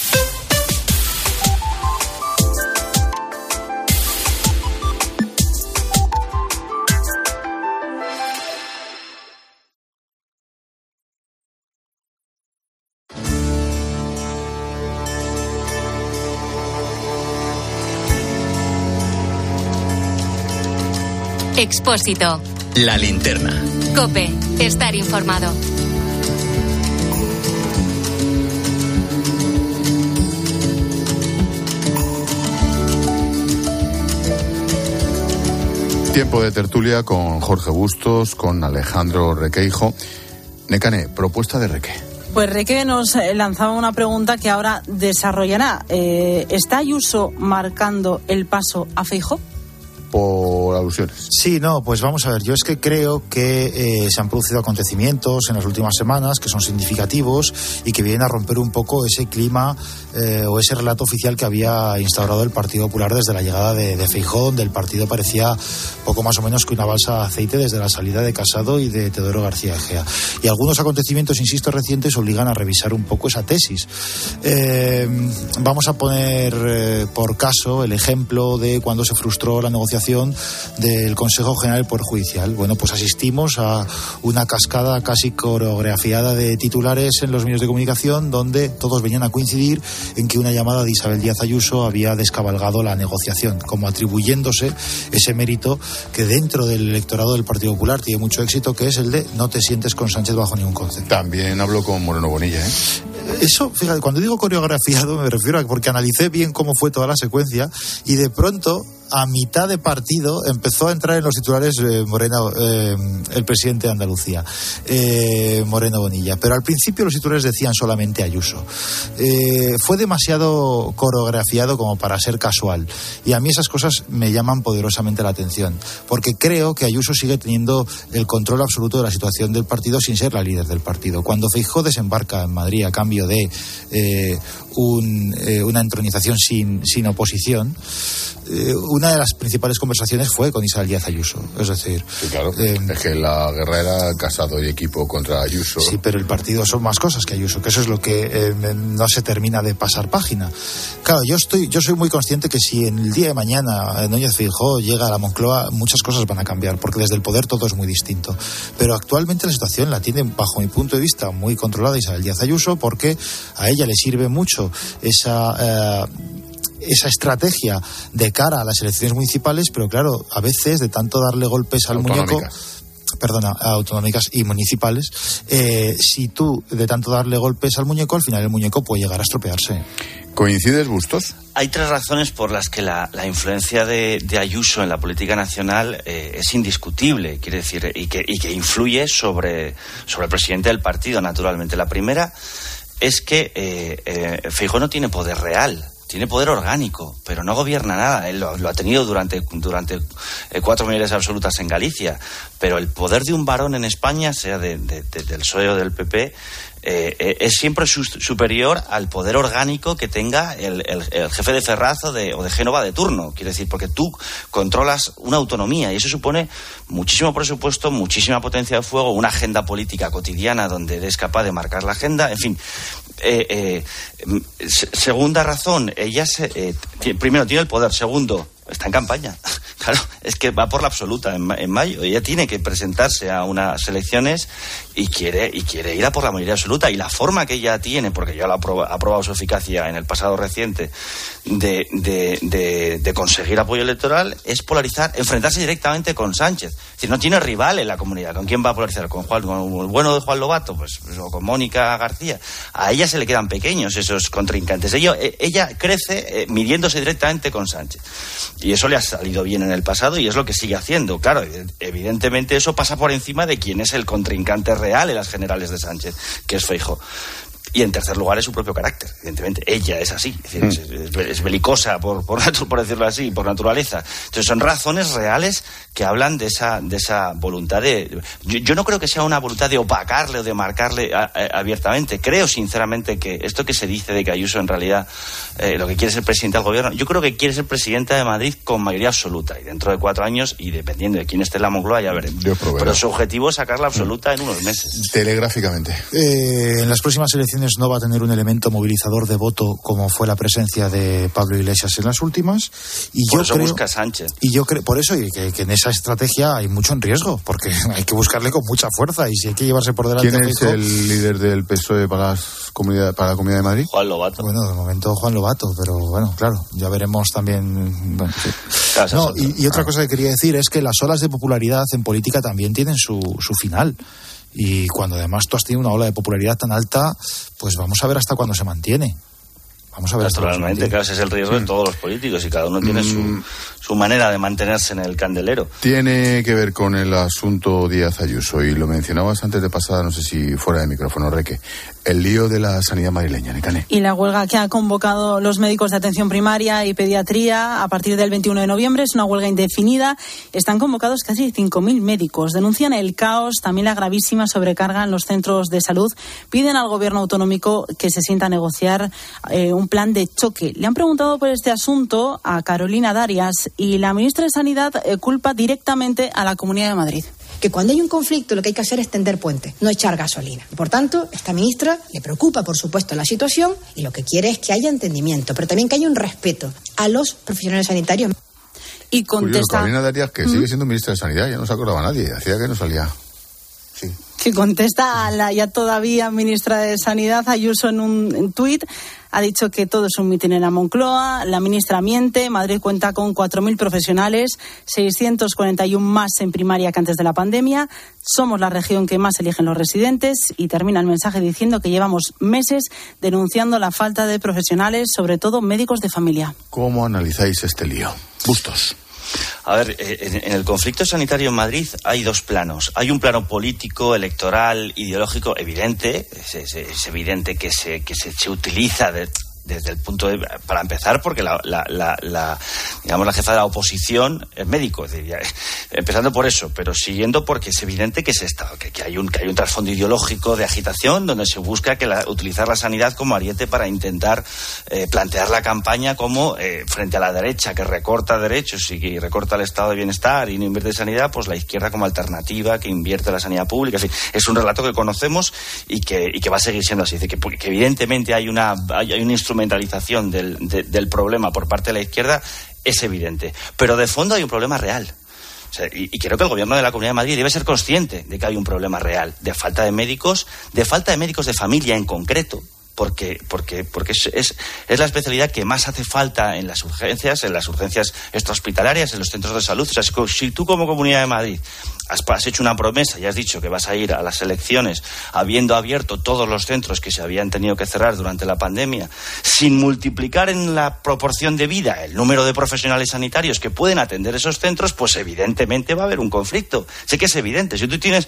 Expósito. La Linterna. COPE. Estar informado. Tiempo de tertulia con Jorge Bustos, con Alejandro Requeijo. Nekane, propuesta de Reque. Pues Reque nos lanzaba una pregunta que ahora desarrollará. ¿Está Ayuso marcando el paso a Feijóo? Por alusiones. Sí, no, pues vamos a ver, yo es que creo que se han producido acontecimientos en las últimas semanas que son significativos y que vienen a romper un poco ese clima o ese relato oficial que había instaurado el Partido Popular desde la llegada de Feijóo, donde el partido parecía poco más o menos que una balsa de aceite desde la salida de Casado y de Teodoro García Egea. Y algunos acontecimientos, insisto, recientes obligan a revisar un poco esa tesis. Vamos a poner por caso el ejemplo de cuando se frustró la negociación del Consejo General del Poder Judicial. Bueno, pues asistimos a una cascada casi coreografiada de titulares en los medios de comunicación donde todos venían a coincidir en que una llamada de Isabel Díaz Ayuso había descabalgado la negociación, como atribuyéndose ese mérito que dentro del electorado del Partido Popular tiene mucho éxito, que es el de no te sientes con Sánchez bajo ningún concepto. También hablo con Moreno Bonilla, ¿eh? Eso, fíjate, cuando digo coreografiado me refiero a porque analicé bien cómo fue toda la secuencia y de pronto a mitad de partido empezó a entrar en los titulares Moreno, el presidente de Andalucía, Moreno Bonilla, pero al principio los titulares decían solamente Ayuso. Fue demasiado coreografiado como para ser casual y a mí esas cosas me llaman poderosamente la atención porque creo que Ayuso sigue teniendo el control absoluto de la situación del partido sin ser la líder del partido. Cuando Feijóo desembarca en Madrid a cambio de una entronización sin oposición, una de las principales conversaciones fue con Isabel Díaz Ayuso. Es decir, sí, claro, es que la guerra era Casado y equipo contra Ayuso. Sí, pero el partido son más cosas que Ayuso, que eso es lo que no se termina de pasar página. Claro, yo soy muy consciente que si en el día de mañana Núñez Feijóo llega a la Moncloa, muchas cosas van a cambiar, porque desde el poder todo es muy distinto. Pero actualmente la situación la tiene, bajo mi punto de vista, muy controlada Isabel Díaz Ayuso, porque a ella le sirve mucho esa estrategia de cara a las elecciones municipales, pero claro, a veces de tanto darle golpes al muñeco, autonómicas y municipales. Si tú, de tanto darle golpes al muñeco, al final el muñeco puede llegar a estropearse. ¿Coincides, Bustos? Hay tres razones por las que la influencia de Ayuso en la política nacional es indiscutible, quiere decir, y que influye sobre el presidente del partido, naturalmente. La primera es que Feijóo no tiene poder real. Tiene poder orgánico, pero no gobierna nada. Él lo ha tenido durante 4 mayorías absolutas en Galicia. Pero el poder de un varón en España, sea del PSOE o del PP, es siempre superior al poder orgánico que tenga el jefe de Ferraz o de Génova de turno. Quiere decir, porque tú controlas una autonomía y eso supone muchísimo presupuesto, muchísima potencia de fuego, una agenda política cotidiana donde eres capaz de marcar la agenda, en fin. Segunda razón, ella primero tiene el poder, segundo, está en campaña. Claro, es que va por la absoluta en mayo. Ella tiene que presentarse a unas elecciones y quiere ir a por la mayoría absoluta. Y la forma que ella tiene, porque ya lo ha probado su eficacia en el pasado reciente, de conseguir apoyo electoral, es polarizar, enfrentarse directamente con Sánchez. Es decir, no tiene rival en la comunidad. ¿Con quién va a polarizar? ¿Con el bueno de Juan Lobato? Pues o con Mónica García. A ella se le quedan pequeños esos contrincantes. Ella crece midiéndose directamente con Sánchez. Y eso le ha salido bien en el pasado y es lo que sigue haciendo. Claro, evidentemente eso pasa por encima de quién es el contrincante real en las generales de Sánchez, que es Feijóo. Y en tercer lugar es su propio carácter, evidentemente. Ella es así, es decir, es belicosa, por decirlo así, por naturaleza. Entonces son razones reales que hablan de esa voluntad de... Yo no creo que sea una voluntad de opacarle o de marcarle abiertamente. Creo sinceramente que esto que se dice de que Ayuso en realidad lo que quiere es ser presidente del gobierno, yo creo que quiere ser presidenta de Madrid con mayoría absoluta. Y dentro de 4 años, y dependiendo de quién esté en la Moncloa, ya veremos. Pero su objetivo es sacarla absoluta en unos meses. Telegráficamente. En las próximas elecciones no va a tener un elemento movilizador de voto como fue la presencia de Pablo Iglesias en las últimas. Y por eso busca Sánchez. Y yo creo, por eso, y que en esa estrategia hay mucho en riesgo, porque hay que buscarle con mucha fuerza y si hay que llevarse por delante. ¿Quién es el líder del PSOE para la Comunidad de Madrid? Juan Lobato. Bueno, de momento Juan Lobato, pero bueno, claro, ya veremos también. Bueno, sí. Claro, y otra cosa que quería decir es que las olas de popularidad en política también tienen su final. Y cuando además tú has tenido una ola de popularidad tan alta, pues vamos a ver hasta cuándo se mantiene. Vamos a ver. Naturalmente, claro, ese es el riesgo de todos los políticos y cada uno tiene su manera de mantenerse en el candelero. Tiene que ver con el asunto Díaz Ayuso y lo mencionabas antes de pasada, no sé si fuera de micrófono, Reque, el lío de la sanidad madrileña, Necane. Y la huelga que ha convocado los médicos de atención primaria y pediatría a partir del 21 de noviembre es una huelga indefinida. Están convocados casi 5.000 médicos. Denuncian el caos, también la gravísima sobrecarga en los centros de salud. Piden al gobierno autonómico que se sienta a negociar un plan de choque. Le han preguntado por este asunto a Carolina Darias y la ministra de Sanidad culpa directamente a la Comunidad de Madrid. Que cuando hay un conflicto lo que hay que hacer es tender puentes, no echar gasolina. Por tanto, esta ministra le preocupa, por supuesto, la situación y lo que quiere es que haya entendimiento, pero también que haya un respeto a los profesionales sanitarios. Y contesta... Carolina Darias, que sigue siendo ministra de Sanidad, ya no se acordaba nadie, hacía que no salía... Sí. Que contesta a la ya todavía ministra de Sanidad, Ayuso, en un tuit. Ha dicho que todo es un mitin en la Moncloa. La ministra miente. Madrid cuenta con 4.000 profesionales, 641 más en primaria que antes de la pandemia. Somos la región que más eligen los residentes. Y termina el mensaje diciendo que llevamos meses denunciando la falta de profesionales, sobre todo médicos de familia. ¿Cómo analizáis este lío? Bustos. A ver, en el conflicto sanitario en Madrid hay 2 planos. Hay un plano político, electoral, ideológico, evidente. Es evidente que se utiliza desde el punto de... Para empezar, porque la jefa de la oposición es médico. Es decir, empezando por eso, pero siguiendo porque es evidente que hay un trasfondo ideológico de agitación donde se busca utilizar la sanidad como ariete para intentar plantear la campaña como frente a la derecha que recorta derechos y que recorta el estado de bienestar y no invierte en sanidad, pues la izquierda como alternativa que invierte en la sanidad pública. En fin, es un relato que conocemos y que va a seguir siendo así. Es decir, que evidentemente hay una instrumentalización del problema por parte de la izquierda, es evidente. Pero de fondo hay un problema real. O sea, y creo que el gobierno de la Comunidad de Madrid debe ser consciente de que hay un problema real de falta de médicos de familia en concreto. porque es la especialidad que más hace falta en las urgencias extrahospitalarias, en los centros de salud. O sea, si tú como Comunidad de Madrid has hecho una promesa y has dicho que vas a ir a las elecciones habiendo abierto todos los centros que se habían tenido que cerrar durante la pandemia, sin multiplicar en la proporción de vida el número de profesionales sanitarios que pueden atender esos centros, pues evidentemente va a haber un conflicto. Sé que es evidente. Si tú tienes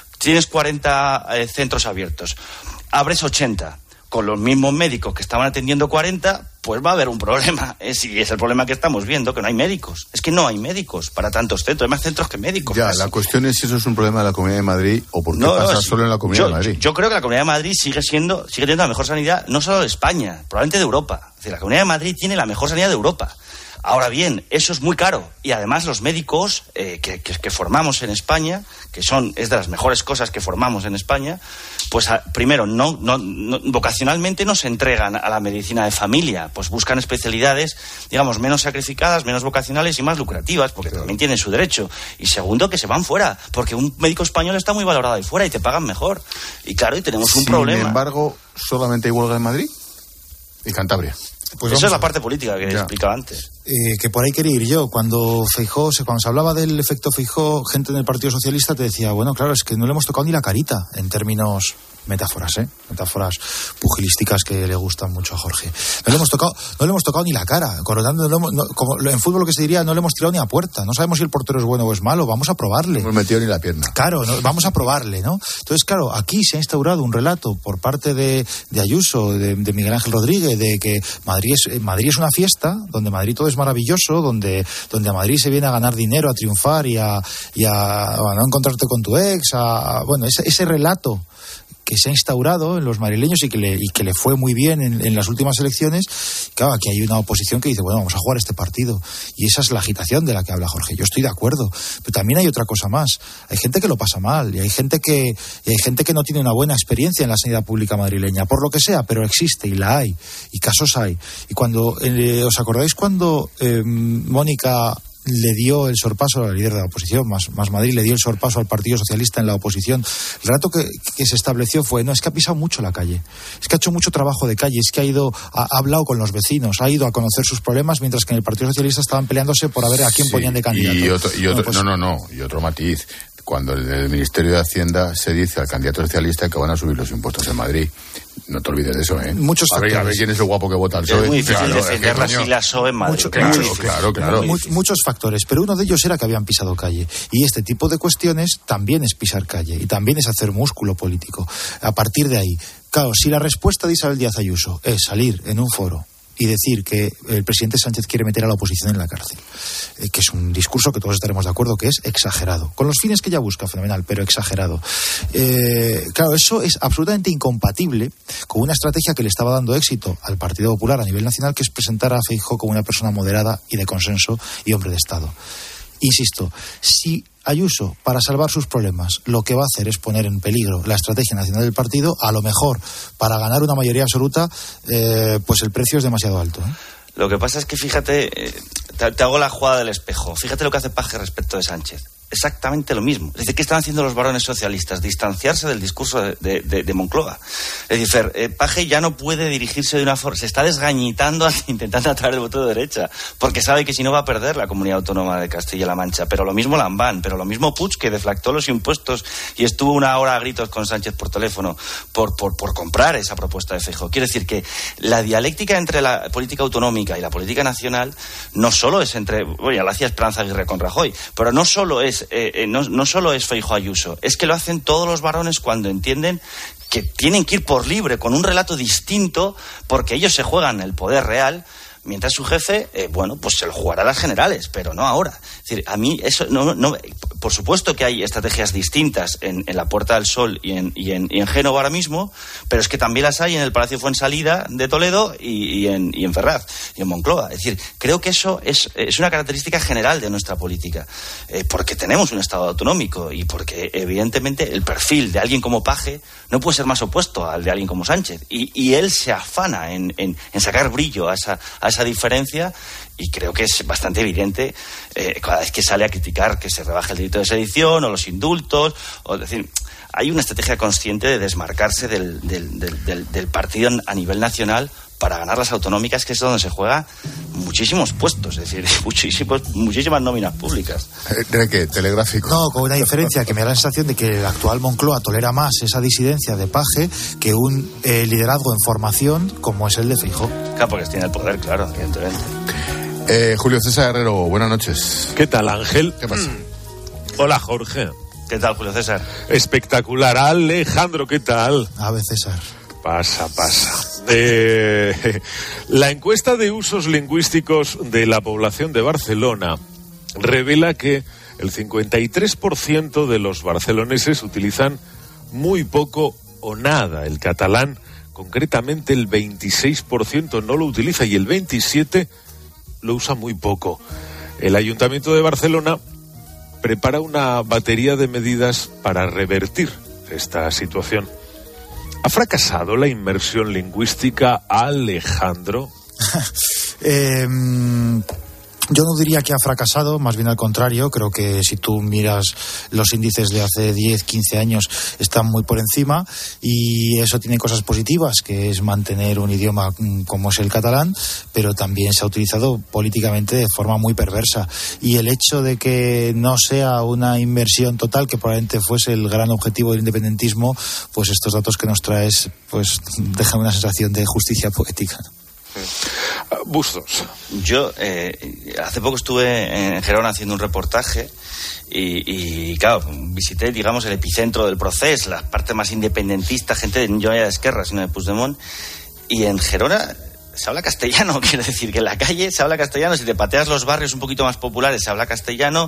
40 centros abiertos, abres 80 con los mismos médicos que estaban atendiendo 40, pues va a haber un problema. Y es el problema que estamos viendo, que no hay médicos. Es que no hay médicos para tantos centros. Hay más centros que médicos. Ya, la cuestión es si eso es un problema de la Comunidad de Madrid o por qué pasa solo en la Comunidad de Madrid. Yo creo que la Comunidad de Madrid sigue teniendo la mejor sanidad, no solo de España, probablemente de Europa. Es decir, la Comunidad de Madrid tiene la mejor sanidad de Europa. Ahora bien, eso es muy caro y además los médicos que formamos en España, es de las mejores cosas que formamos en España, pues primero no vocacionalmente no se entregan a la medicina de familia, pues buscan especialidades, digamos, menos sacrificadas, menos vocacionales y más lucrativas, porque también tienen su derecho. Y segundo, que se van fuera, porque un médico español está muy valorado ahí fuera y te pagan mejor. Y claro, y tenemos un problema. Sin embargo, solamente hay huelga en Madrid y Cantabria. Pues esa es la parte política que explicaba antes. Que por ahí quería ir yo. Cuando se hablaba del efecto Feijóo, gente en el Partido Socialista te decía, bueno, claro, es que no le hemos tocado ni la carita, en términos metáforas pugilísticas que le gustan mucho a Jorge. No le hemos tocado ni la cara. Como en fútbol lo que se diría, no le hemos tirado ni a puerta. No sabemos si el portero es bueno o es malo, vamos a probarle. No hemos metido ni la pierna. Claro, vamos a probarle, ¿no? Entonces, claro, aquí se ha instaurado un relato por parte de Ayuso, de Miguel Ángel Rodríguez, de que Madrid es una fiesta, donde Madrid todo es maravilloso, donde a Madrid se viene a ganar dinero, a triunfar y a no encontrarte con tu ex, ese relato que se ha instaurado en los madrileños y que le fue muy bien en las últimas elecciones. Claro, aquí hay una oposición que dice, bueno, vamos a jugar este partido. Y esa es la agitación de la que habla Jorge. Yo estoy de acuerdo. Pero también hay otra cosa más. Hay gente que lo pasa mal y hay gente que no tiene una buena experiencia en la sanidad pública madrileña, por lo que sea, pero existe y la hay. Y casos hay. Y cuando, ¿os acordáis cuando Mónica le dio el sorpaso a la líder de la oposición, más Madrid, le dio el sorpaso al Partido Socialista en la oposición? El relato que se estableció fue, es que ha pisado mucho la calle, es que ha hecho mucho trabajo de calle, es que ha hablado con los vecinos, ha ido a conocer sus problemas, mientras que en el Partido Socialista estaban peleándose por a ver a quién ponían de candidato. Y otro matiz. Cuando en el Ministerio de Hacienda se dice al candidato socialista que van a subir los impuestos en Madrid. No te olvides de eso, ¿eh? Muchos factores. A ver quién es el guapo que vota al PSOE. Es muy difícil defender la PSOE en Madrid. Claro. Muchos factores, pero uno de ellos era que habían pisado calle. Y este tipo de cuestiones también es pisar calle y también es hacer músculo político. A partir de ahí, claro, si la respuesta de Isabel Díaz Ayuso es salir en un foro y decir que el presidente Sánchez quiere meter a la oposición en la cárcel, que es un discurso que todos estaremos de acuerdo que es exagerado, con los fines que ella busca, fenomenal, pero exagerado. Claro, eso es absolutamente incompatible con una estrategia que le estaba dando éxito al Partido Popular a nivel nacional, que es presentar a Feijóo como una persona moderada y de consenso y hombre de Estado. Insisto, si Ayuso, para salvar sus problemas, lo que va a hacer es poner en peligro la estrategia nacional del partido, a lo mejor, para ganar una mayoría absoluta, pues el precio es demasiado alto, ¿eh? Lo que pasa es que, fíjate, te hago la jugada del espejo. Fíjate lo que hace Paje respecto de Sánchez. Exactamente lo mismo. Es decir, ¿qué están haciendo los varones socialistas? Distanciarse del discurso de Moncloa. Es decir, Paje ya no puede dirigirse de una forma, se está desgañitando intentando atraer el voto de derecha, porque sabe que si no va a perder la comunidad autónoma de Castilla-La Mancha. Pero lo mismo Lambán, pero lo mismo Puig, que deflactó los impuestos y estuvo una hora a gritos con Sánchez por teléfono por comprar esa propuesta de Feijóo. Quiero decir que la dialéctica entre la política autonómica y la política nacional no solo es entre, ya lo hacía Esperanza Aguirre con Rajoy, pero no solo es Feijóo Ayuso, es que lo hacen todos los varones cuando entienden que tienen que ir por libre, con un relato distinto, porque ellos se juegan el poder real, mientras su jefe, pues se lo jugará a las generales, pero no ahora. Es decir, a mí eso no por supuesto que hay estrategias distintas en la Puerta del Sol y en Génova ahora mismo, pero es que también las hay en el Palacio Fuensalida de Toledo y en Ferraz y en Moncloa. Es decir, creo que eso es una característica general de nuestra política, porque tenemos un Estado autonómico y porque evidentemente el perfil de alguien como Paje no puede ser más opuesto al de alguien como Sánchez, y él se afana en sacar brillo a esa diferencia, y creo que es bastante evidente cada vez que sale a criticar que se rebaje el delito de sedición o los indultos, o decir, hay una estrategia consciente de desmarcarse del partido a nivel nacional para ganar las autonómicas, que es donde se juega muchísimos puestos, es decir, muchísimas nóminas públicas. ¿De qué? ¿Telegráfico? No, con una diferencia que me da la sensación de que el actual Moncloa tolera más esa disidencia de Paje que un liderazgo en formación como es el de Feijóo. Claro, porque tiene el poder, claro, evidentemente. Julio César Herrero, buenas noches. ¿Qué tal, Ángel? ¿Qué pasa? Hola, Jorge. ¿Qué tal, Julio César? Espectacular. Alejandro, ¿qué tal? Ave César. Pasa. La encuesta de usos lingüísticos de la población de Barcelona revela que el 53% de los barceloneses utilizan muy poco o nada el catalán. Concretamente el 26% no lo utiliza y el 27% lo usa muy poco. El Ayuntamiento de Barcelona prepara una batería de medidas para revertir esta situación. ¿Ha fracasado la inmersión lingüística, Alejandro? Yo no diría que ha fracasado, más bien al contrario. Creo que si tú miras los índices de hace 10, 15 años, están muy por encima y eso tiene cosas positivas, que es mantener un idioma como es el catalán, pero también se ha utilizado políticamente de forma muy perversa. Y el hecho de que no sea una inmersión total, que probablemente fuese el gran objetivo del independentismo, pues estos datos que nos traes pues dejan una sensación de justicia poética. Bustos. Yo hace poco estuve en Gerona haciendo un reportaje y claro, visité, digamos, el epicentro del proceso, la parte más independentista, gente de no ya de Esquerra, sino de Puigdemont, y en Gerona se habla castellano, quiero decir que en la calle se habla castellano, si te pateas los barrios un poquito más populares se habla castellano,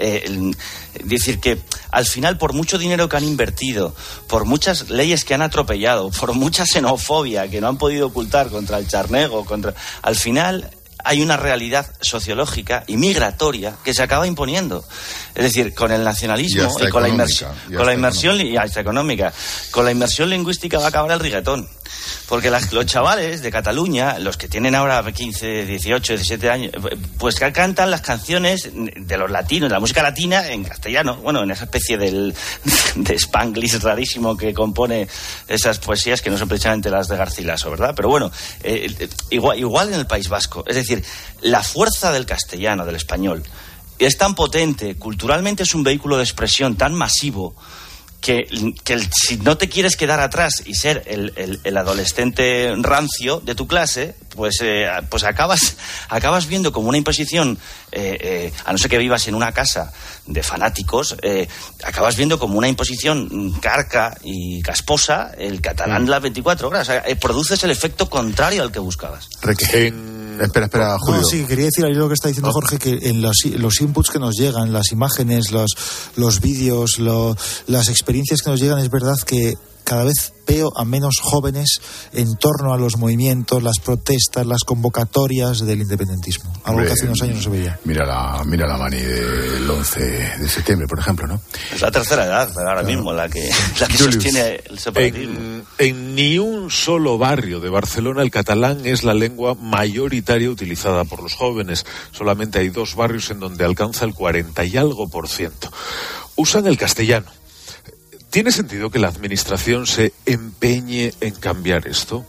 decir que al final por mucho dinero que han invertido, por muchas leyes que han atropellado, por mucha xenofobia que no han podido ocultar contra el charnego, al final hay una realidad sociológica y migratoria que se acaba imponiendo. Es decir, con el nacionalismo y con la inmersión y hasta económica, con la inmersión lingüística va a acabar el reggaetón. Porque los chavales de Cataluña, los que tienen ahora 15, 18, 17 años, pues cantan las canciones de los latinos, de la música latina en castellano, bueno, en esa especie de spanglish rarísimo que compone esas poesías que no son precisamente las de Garcilaso, ¿verdad? Pero bueno, igual en el País Vasco. Es decir, la fuerza del castellano, del español, es tan potente, culturalmente es un vehículo de expresión tan masivo, que si no te quieres quedar atrás y ser el adolescente rancio de tu clase, pues acabas viendo como una imposición, a no ser que vivas en una casa de fanáticos, acabas viendo como una imposición carca y casposa el catalán las 24 horas. O sea, produces el efecto contrario al que buscabas. Espera, Julio. No, sí, quería decir ahí lo que está diciendo Jorge, que en los inputs que nos llegan, las imágenes, los vídeos, las experiencias que nos llegan, es verdad que cada vez veo a menos jóvenes en torno a los movimientos, las protestas, las convocatorias del independentismo. Algo que hace unos años no se veía. Mira la mani del 11 de septiembre, por ejemplo, ¿no? Es la tercera edad ahora mismo la que sostiene el separatismo. En ni un solo barrio de Barcelona el catalán es la lengua mayoritaria utilizada por los jóvenes. Solamente hay 2 barrios en donde alcanza el 40 y algo %. Usan el castellano. ¿Tiene sentido que la administración se empeñe en cambiar esto?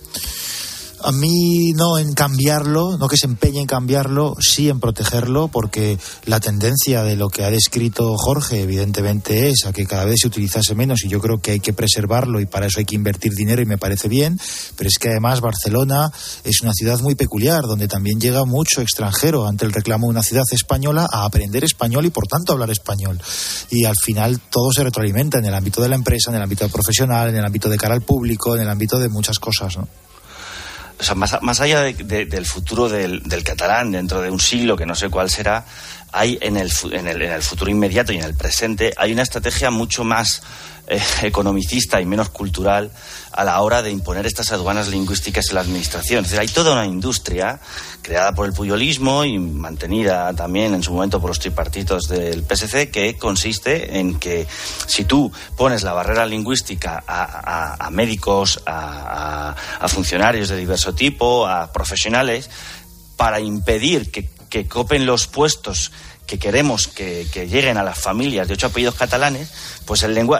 A mí no en cambiarlo, no que se empeñe en cambiarlo, sí en protegerlo, porque la tendencia de lo que ha descrito Jorge evidentemente es a que cada vez se utilizase menos, y yo creo que hay que preservarlo y para eso hay que invertir dinero y me parece bien, pero es que además Barcelona es una ciudad muy peculiar, donde también llega mucho extranjero ante el reclamo de una ciudad española a aprender español y por tanto hablar español, y al final todo se retroalimenta en el ámbito de la empresa, en el ámbito profesional, en el ámbito de cara al público, en el ámbito de muchas cosas, ¿no? O sea, más allá del futuro del catalán dentro de un siglo que no sé cuál será, hay en el futuro inmediato y en el presente hay una estrategia mucho más economicista y menos cultural a la hora de imponer estas aduanas lingüísticas en la administración. Es decir, hay toda una industria creada por el puyolismo y mantenida también en su momento por los tripartitos del PSC, que consiste en que si tú pones la barrera lingüística a médicos, a funcionarios de diverso tipo, a profesionales, para impedir que que copen los puestos que queremos que lleguen a las familias de 8 apellidos catalanes, pues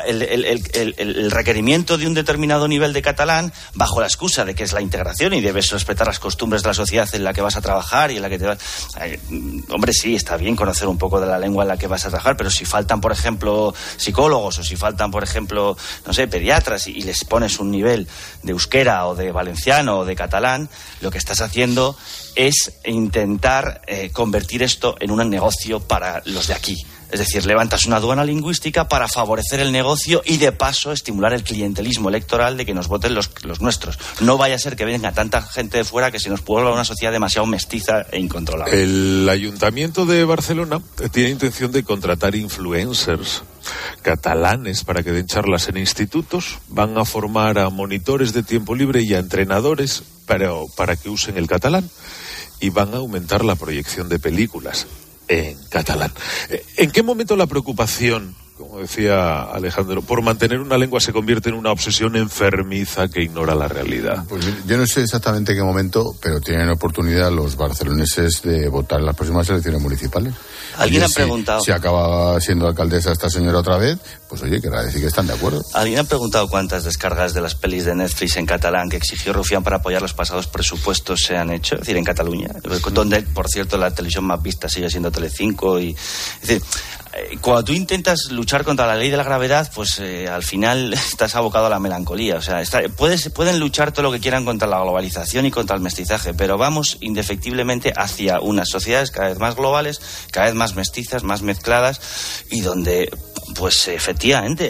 el requerimiento de un determinado nivel de catalán, bajo la excusa de que es la integración y debes respetar las costumbres de la sociedad en la que vas a trabajar y en la que te vas... hombre, sí, está bien conocer un poco de la lengua en la que vas a trabajar, pero si faltan, por ejemplo, psicólogos o si faltan, por ejemplo, no sé, pediatras y les pones un nivel de euskera o de valenciano o de catalán, lo que estás haciendo es intentar convertir esto en un negocio para los de aquí. Es decir, levantas una aduana lingüística para favorecer el negocio y de paso estimular el clientelismo electoral de que nos voten los nuestros. No vaya a ser que venga tanta gente de fuera que se nos vuelva una sociedad demasiado mestiza e incontrolable. El Ayuntamiento de Barcelona tiene intención de contratar influencers catalanes para que den charlas en institutos. Van a formar a monitores de tiempo libre y a entrenadores para que usen el catalán, y van a aumentar la proyección de películas en catalán. ¿En qué momento la preocupación, como decía Alejandro, por mantener una lengua se convierte en una obsesión enfermiza que ignora la realidad? Pues yo no sé exactamente en qué momento, pero tienen oportunidad los barceloneses de votar en las próximas elecciones municipales. ¿Alguien ha preguntado? Si acaba siendo alcaldesa esta señora otra vez, pues oye, querrá decir que están de acuerdo. ¿Alguien ha preguntado cuántas descargas de las pelis de Netflix en catalán que exigió Rufián para apoyar los pasados presupuestos se han hecho? Es decir, en Cataluña, donde, por cierto, la televisión más vista sigue siendo Telecinco. Es decir, cuando tú intentas luchar contra la ley de la gravedad, pues al final estás abocado a la melancolía. O sea, pueden luchar todo lo que quieran contra la globalización y contra el mestizaje, pero vamos indefectiblemente hacia unas sociedades cada vez más globales, cada vez más mestizas, más mezcladas, y donde, pues efectivamente,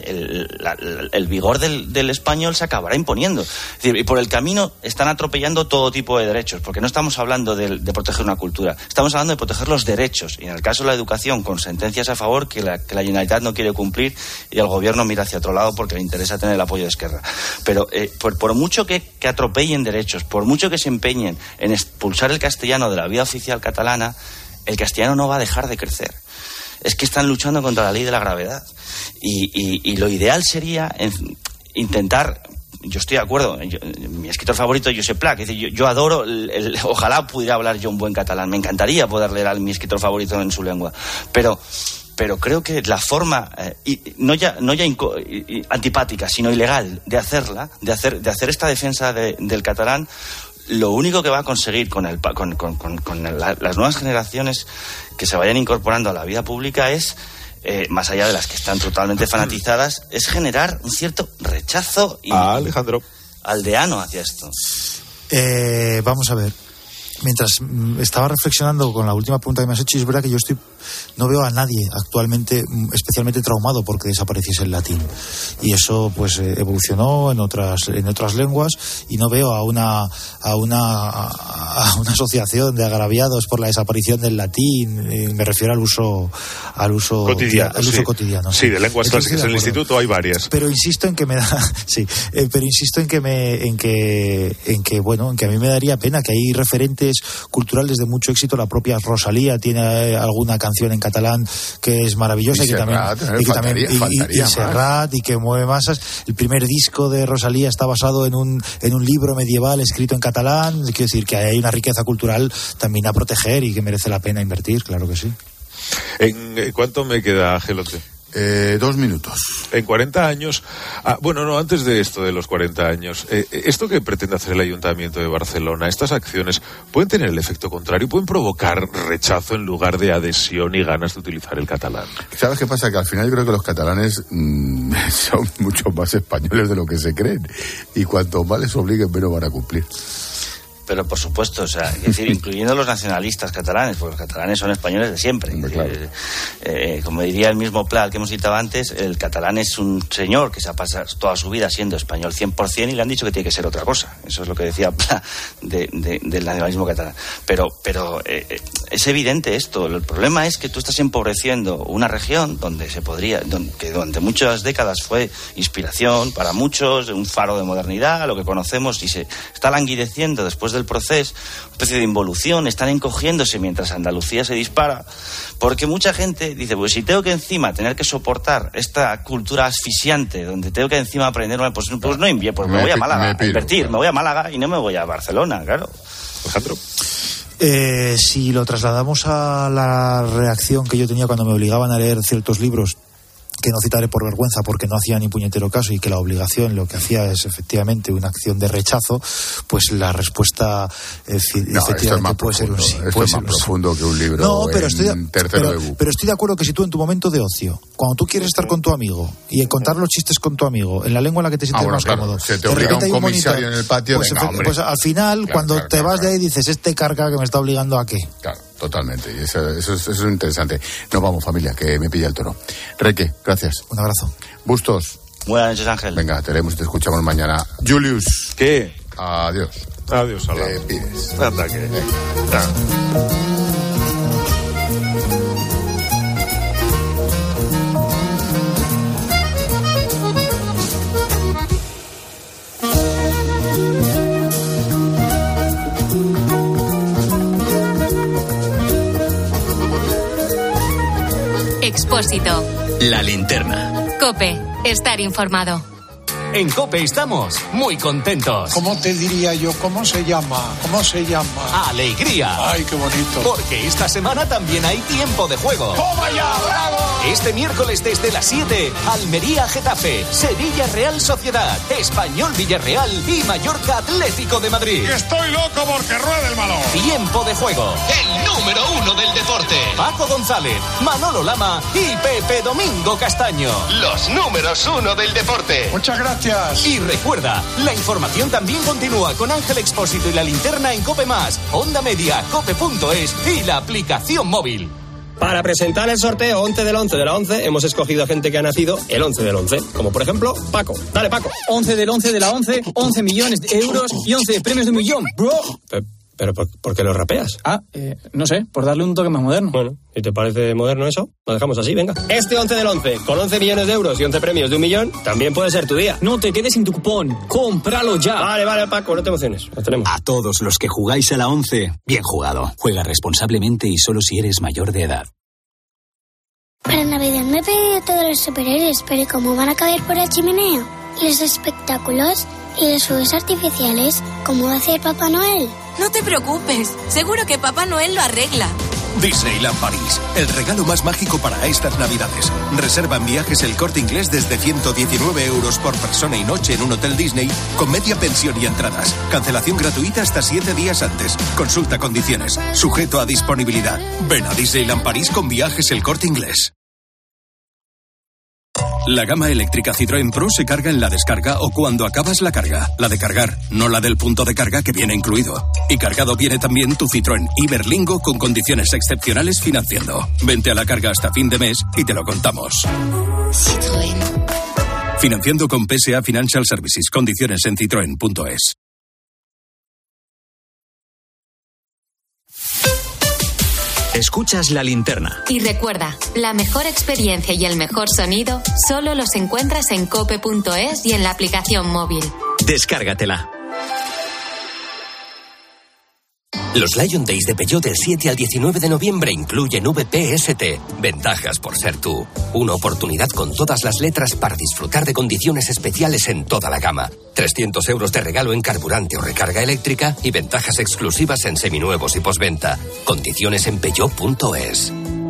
el vigor del español se acabará imponiendo. Es decir, y por el camino están atropellando todo tipo de derechos, porque no estamos hablando de proteger una cultura, estamos hablando de proteger los derechos, y en el caso de la educación, con sentencias a favor que la Generalitat no quiere cumplir y el gobierno mira hacia otro lado porque le interesa tener el apoyo de Esquerra. Pero por mucho que atropellen derechos, por mucho que se empeñen en expulsar el castellano de la vida oficial catalana, el castellano no va a dejar de crecer. Es que están luchando contra la ley de la gravedad. Y lo ideal sería intentar... Yo estoy de acuerdo. Mi escritor favorito es Josep Pla, que dice, yo adoro, ojalá pudiera hablar yo un buen catalán. Me encantaría poder leer a mi escritor favorito en su lengua. Pero creo que la forma, no ya antipática, sino ilegal de hacerla, de hacer esta defensa del catalán, lo único que va a conseguir con las nuevas generaciones que se vayan incorporando a la vida pública es, más allá de las que están totalmente fanatizadas, es generar un cierto rechazo aldeano hacia esto. Vamos a ver. Mientras estaba reflexionando con la última pregunta que me has hecho, es verdad que yo no veo a nadie actualmente especialmente traumado porque desapareciese el latín, y eso pues evolucionó en otras lenguas, y no veo a una asociación de agraviados por la desaparición del latín. Me refiero al uso cotidiano. Sí, de lenguas clásicas en el instituto hay varias. Pero insisto en que a mí me daría pena que hay referentes culturales de mucho éxito. La propia Rosalía tiene alguna canción en catalán que es maravillosa, y Serrat, y que mueve masas. El primer disco de Rosalía está basado en un libro medieval escrito en catalán. Quiero decir que hay una riqueza cultural también a proteger y que merece la pena invertir, claro que sí. ¿En cuánto me queda, Gelote? 2 minutos. En 40 años... antes de esto de los 40 años, esto que pretende hacer el Ayuntamiento de Barcelona, estas acciones, pueden tener el efecto contrario, pueden provocar rechazo en lugar de adhesión y ganas de utilizar el catalán. ¿Sabes qué pasa? Que al final yo creo que los catalanes son mucho más españoles de lo que se creen, y cuanto más les obliguen, menos van a cumplir. Pero por supuesto, o sea, es decir, incluyendo los nacionalistas catalanes, porque los catalanes son españoles de siempre. Claro. Como diría el mismo Pla que hemos citado antes, el catalán es un señor que se ha pasado toda su vida siendo español 100%, y le han dicho que tiene que ser otra cosa. Eso es lo que decía Pla del nacionalismo catalán. Pero es evidente esto. El problema es que tú estás empobreciendo una región que durante muchas décadas fue inspiración para muchos, un faro de modernidad, lo que conocemos, y se está languideciendo después del proceso, una especie de involución, están encogiéndose mientras Andalucía se dispara, porque mucha gente dice, pues si tengo que encima tener que soportar esta cultura asfixiante, donde tengo que encima aprender, pues no invierto, pues me voy a Málaga a invertir, me voy a Málaga y no me voy a Barcelona, claro. Alejandro. Si lo trasladamos a la reacción que yo tenía cuando me obligaban a leer ciertos libros, que no citaré por vergüenza porque no hacía ni puñetero caso, y que la obligación lo que hacía es efectivamente una acción de rechazo, pues la respuesta efectivamente puede ser un sí. Esto es más profundo que un libro pero estoy de acuerdo que si tú en tu momento de ocio, cuando tú quieres estar con tu amigo y contar los chistes con tu amigo en la lengua en la que te sientes más cómodo, se te obliga un comisario en el patio, pues al final, cuando te vas de ahí dices, este carga que me está obligando a qué. Claro. Totalmente, y eso es interesante. Nos vamos, familia, que me pilla el toro. Reque, gracias. Un abrazo. Bustos. Buenas noches, Ángel. Venga, te leemos y te escuchamos mañana. Julius. ¿Qué? Adiós. Adiós, Alá. Te pides. Anda, que... Expósito. La linterna. COPE. Estar informado. En COPE estamos muy contentos. ¿Cómo te diría yo? ¿Cómo se llama? ¡Alegría! ¡Ay, qué bonito! Porque esta semana también hay tiempo de juego. ¡Toma ya, bravo! Este miércoles desde las 7, Almería-Getafe, Sevilla-Real Sociedad, Español-Villarreal y Mallorca-Atlético de Madrid. ¡Que estoy loco porque ruede el balón! Tiempo de juego. El número 1 del deporte. Paco González, Manolo Lama y Pepe Domingo Castaño. Los números 1 del deporte. Muchas gracias. Y recuerda, la información también continúa con Ángel Expósito y la linterna en COPE+, Onda Media, cope.es y la aplicación móvil. Para presentar el sorteo 11 del 11 de la 11, hemos escogido a gente que ha nacido el 11 del 11, como por ejemplo Paco. Dale, Paco. 11 del 11 de la 11, 11 millones de euros y 11 premios de un millón, bro. ¿Pero por qué lo rapeas? No sé, por darle un toque más moderno. Bueno, ¿y te parece moderno eso? Lo dejamos así, venga. Este 11 del 11, con 11 millones de euros y 11 premios de un millón, también puede ser tu día. No te quedes sin tu cupón, cómpralo ya. Vale, Paco, no te emociones, lo tenemos. A todos los que jugáis a la 11, bien jugado. Juega responsablemente y solo si eres mayor de edad. Para Navidad me he pedido todos los superhéroes, pero ¿cómo van a caber por la chimenea? ¿Y los espectáculos? ¿Y los fuegos artificiales? ¿Cómo va a hacer Papá Noel? No te preocupes, seguro que Papá Noel lo arregla. Disneyland París, el regalo más mágico para estas Navidades. Reserva en Viajes El Corte Inglés desde 119 euros por persona y noche en un hotel Disney con media pensión y entradas. Cancelación gratuita hasta 7 días antes. Consulta condiciones. Sujeto a disponibilidad. Ven a Disneyland París con Viajes El Corte Inglés. La gama eléctrica Citroën Pro se carga en la descarga o cuando acabas la carga. La de cargar, no la del punto de carga que viene incluido. Y cargado viene también tu Citroën Iberlingo con condiciones excepcionales financiando. Vente a la carga hasta fin de mes y te lo contamos. Citroën. Financiando con PSA Financial Services. Condiciones en citroen.es. Escuchas La Linterna. Y recuerda, la mejor experiencia y el mejor sonido solo los encuentras en cope.es y en la aplicación móvil. Descárgatela. Los Lion Days de Peugeot del 7 al 19 de noviembre incluyen VPST. Ventajas por ser tú. Una oportunidad con todas las letras para disfrutar de condiciones especiales en toda la gama. 300 euros de regalo en carburante o recarga eléctrica y ventajas exclusivas en seminuevos y postventa. Condiciones en peugeot.es.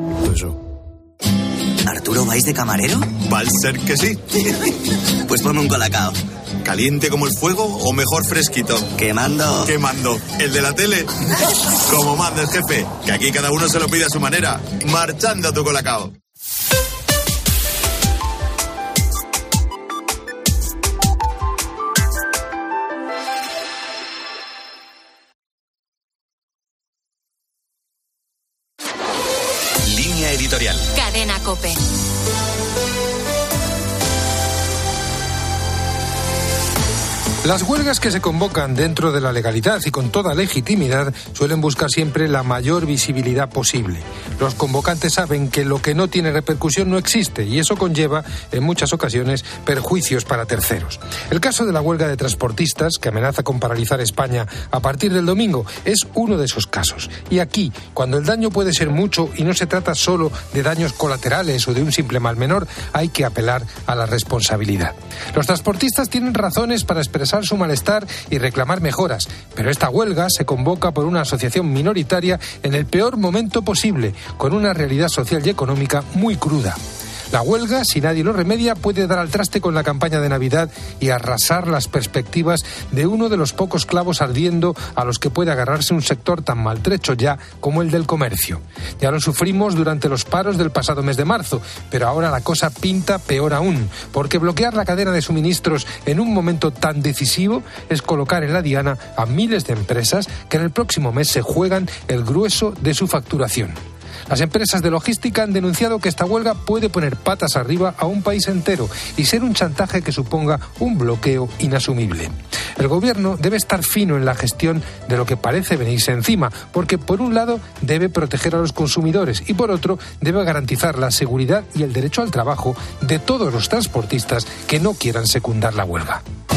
¿Arturo vais de camarero? Va a ser que sí. Pues ponme un colacao. ¿Caliente como el fuego o mejor fresquito? Quemando. Quemando. ¿El de la tele? Como manda el jefe, que aquí cada uno se lo pide a su manera. Marchando tu colacao. Línea editorial. Cadena COPE. Las huelgas que se convocan dentro de la legalidad y con toda legitimidad suelen buscar siempre la mayor visibilidad posible. Los convocantes saben que lo que no tiene repercusión no existe y eso conlleva, en muchas ocasiones, perjuicios para terceros. El caso de la huelga de transportistas, que amenaza con paralizar España a partir del domingo, es uno de esos casos. Y aquí, cuando el daño puede ser mucho y no se trata solo de daños colaterales o de un simple mal menor, hay que apelar a la responsabilidad. Los transportistas tienen razones para expresar expresar su malestar y reclamar mejoras, pero esta huelga se convoca por una asociación minoritaria en el peor momento posible, con una realidad social y económica muy cruda. La huelga, si nadie lo remedia, puede dar al traste con la campaña de Navidad y arrasar las perspectivas de uno de los pocos clavos ardiendo a los que puede agarrarse un sector tan maltrecho ya como el del comercio. Ya lo sufrimos durante los paros del pasado mes de marzo, pero ahora la cosa pinta peor aún, porque bloquear la cadena de suministros en un momento tan decisivo es colocar en la diana a miles de empresas que en el próximo mes se juegan el grueso de su facturación. Las empresas de logística han denunciado que esta huelga puede poner patas arriba a un país entero y ser un chantaje que suponga un bloqueo inasumible. El gobierno debe estar fino en la gestión de lo que parece venirse encima, porque por un lado debe proteger a los consumidores y por otro debe garantizar la seguridad y el derecho al trabajo de todos los transportistas que no quieran secundar la huelga.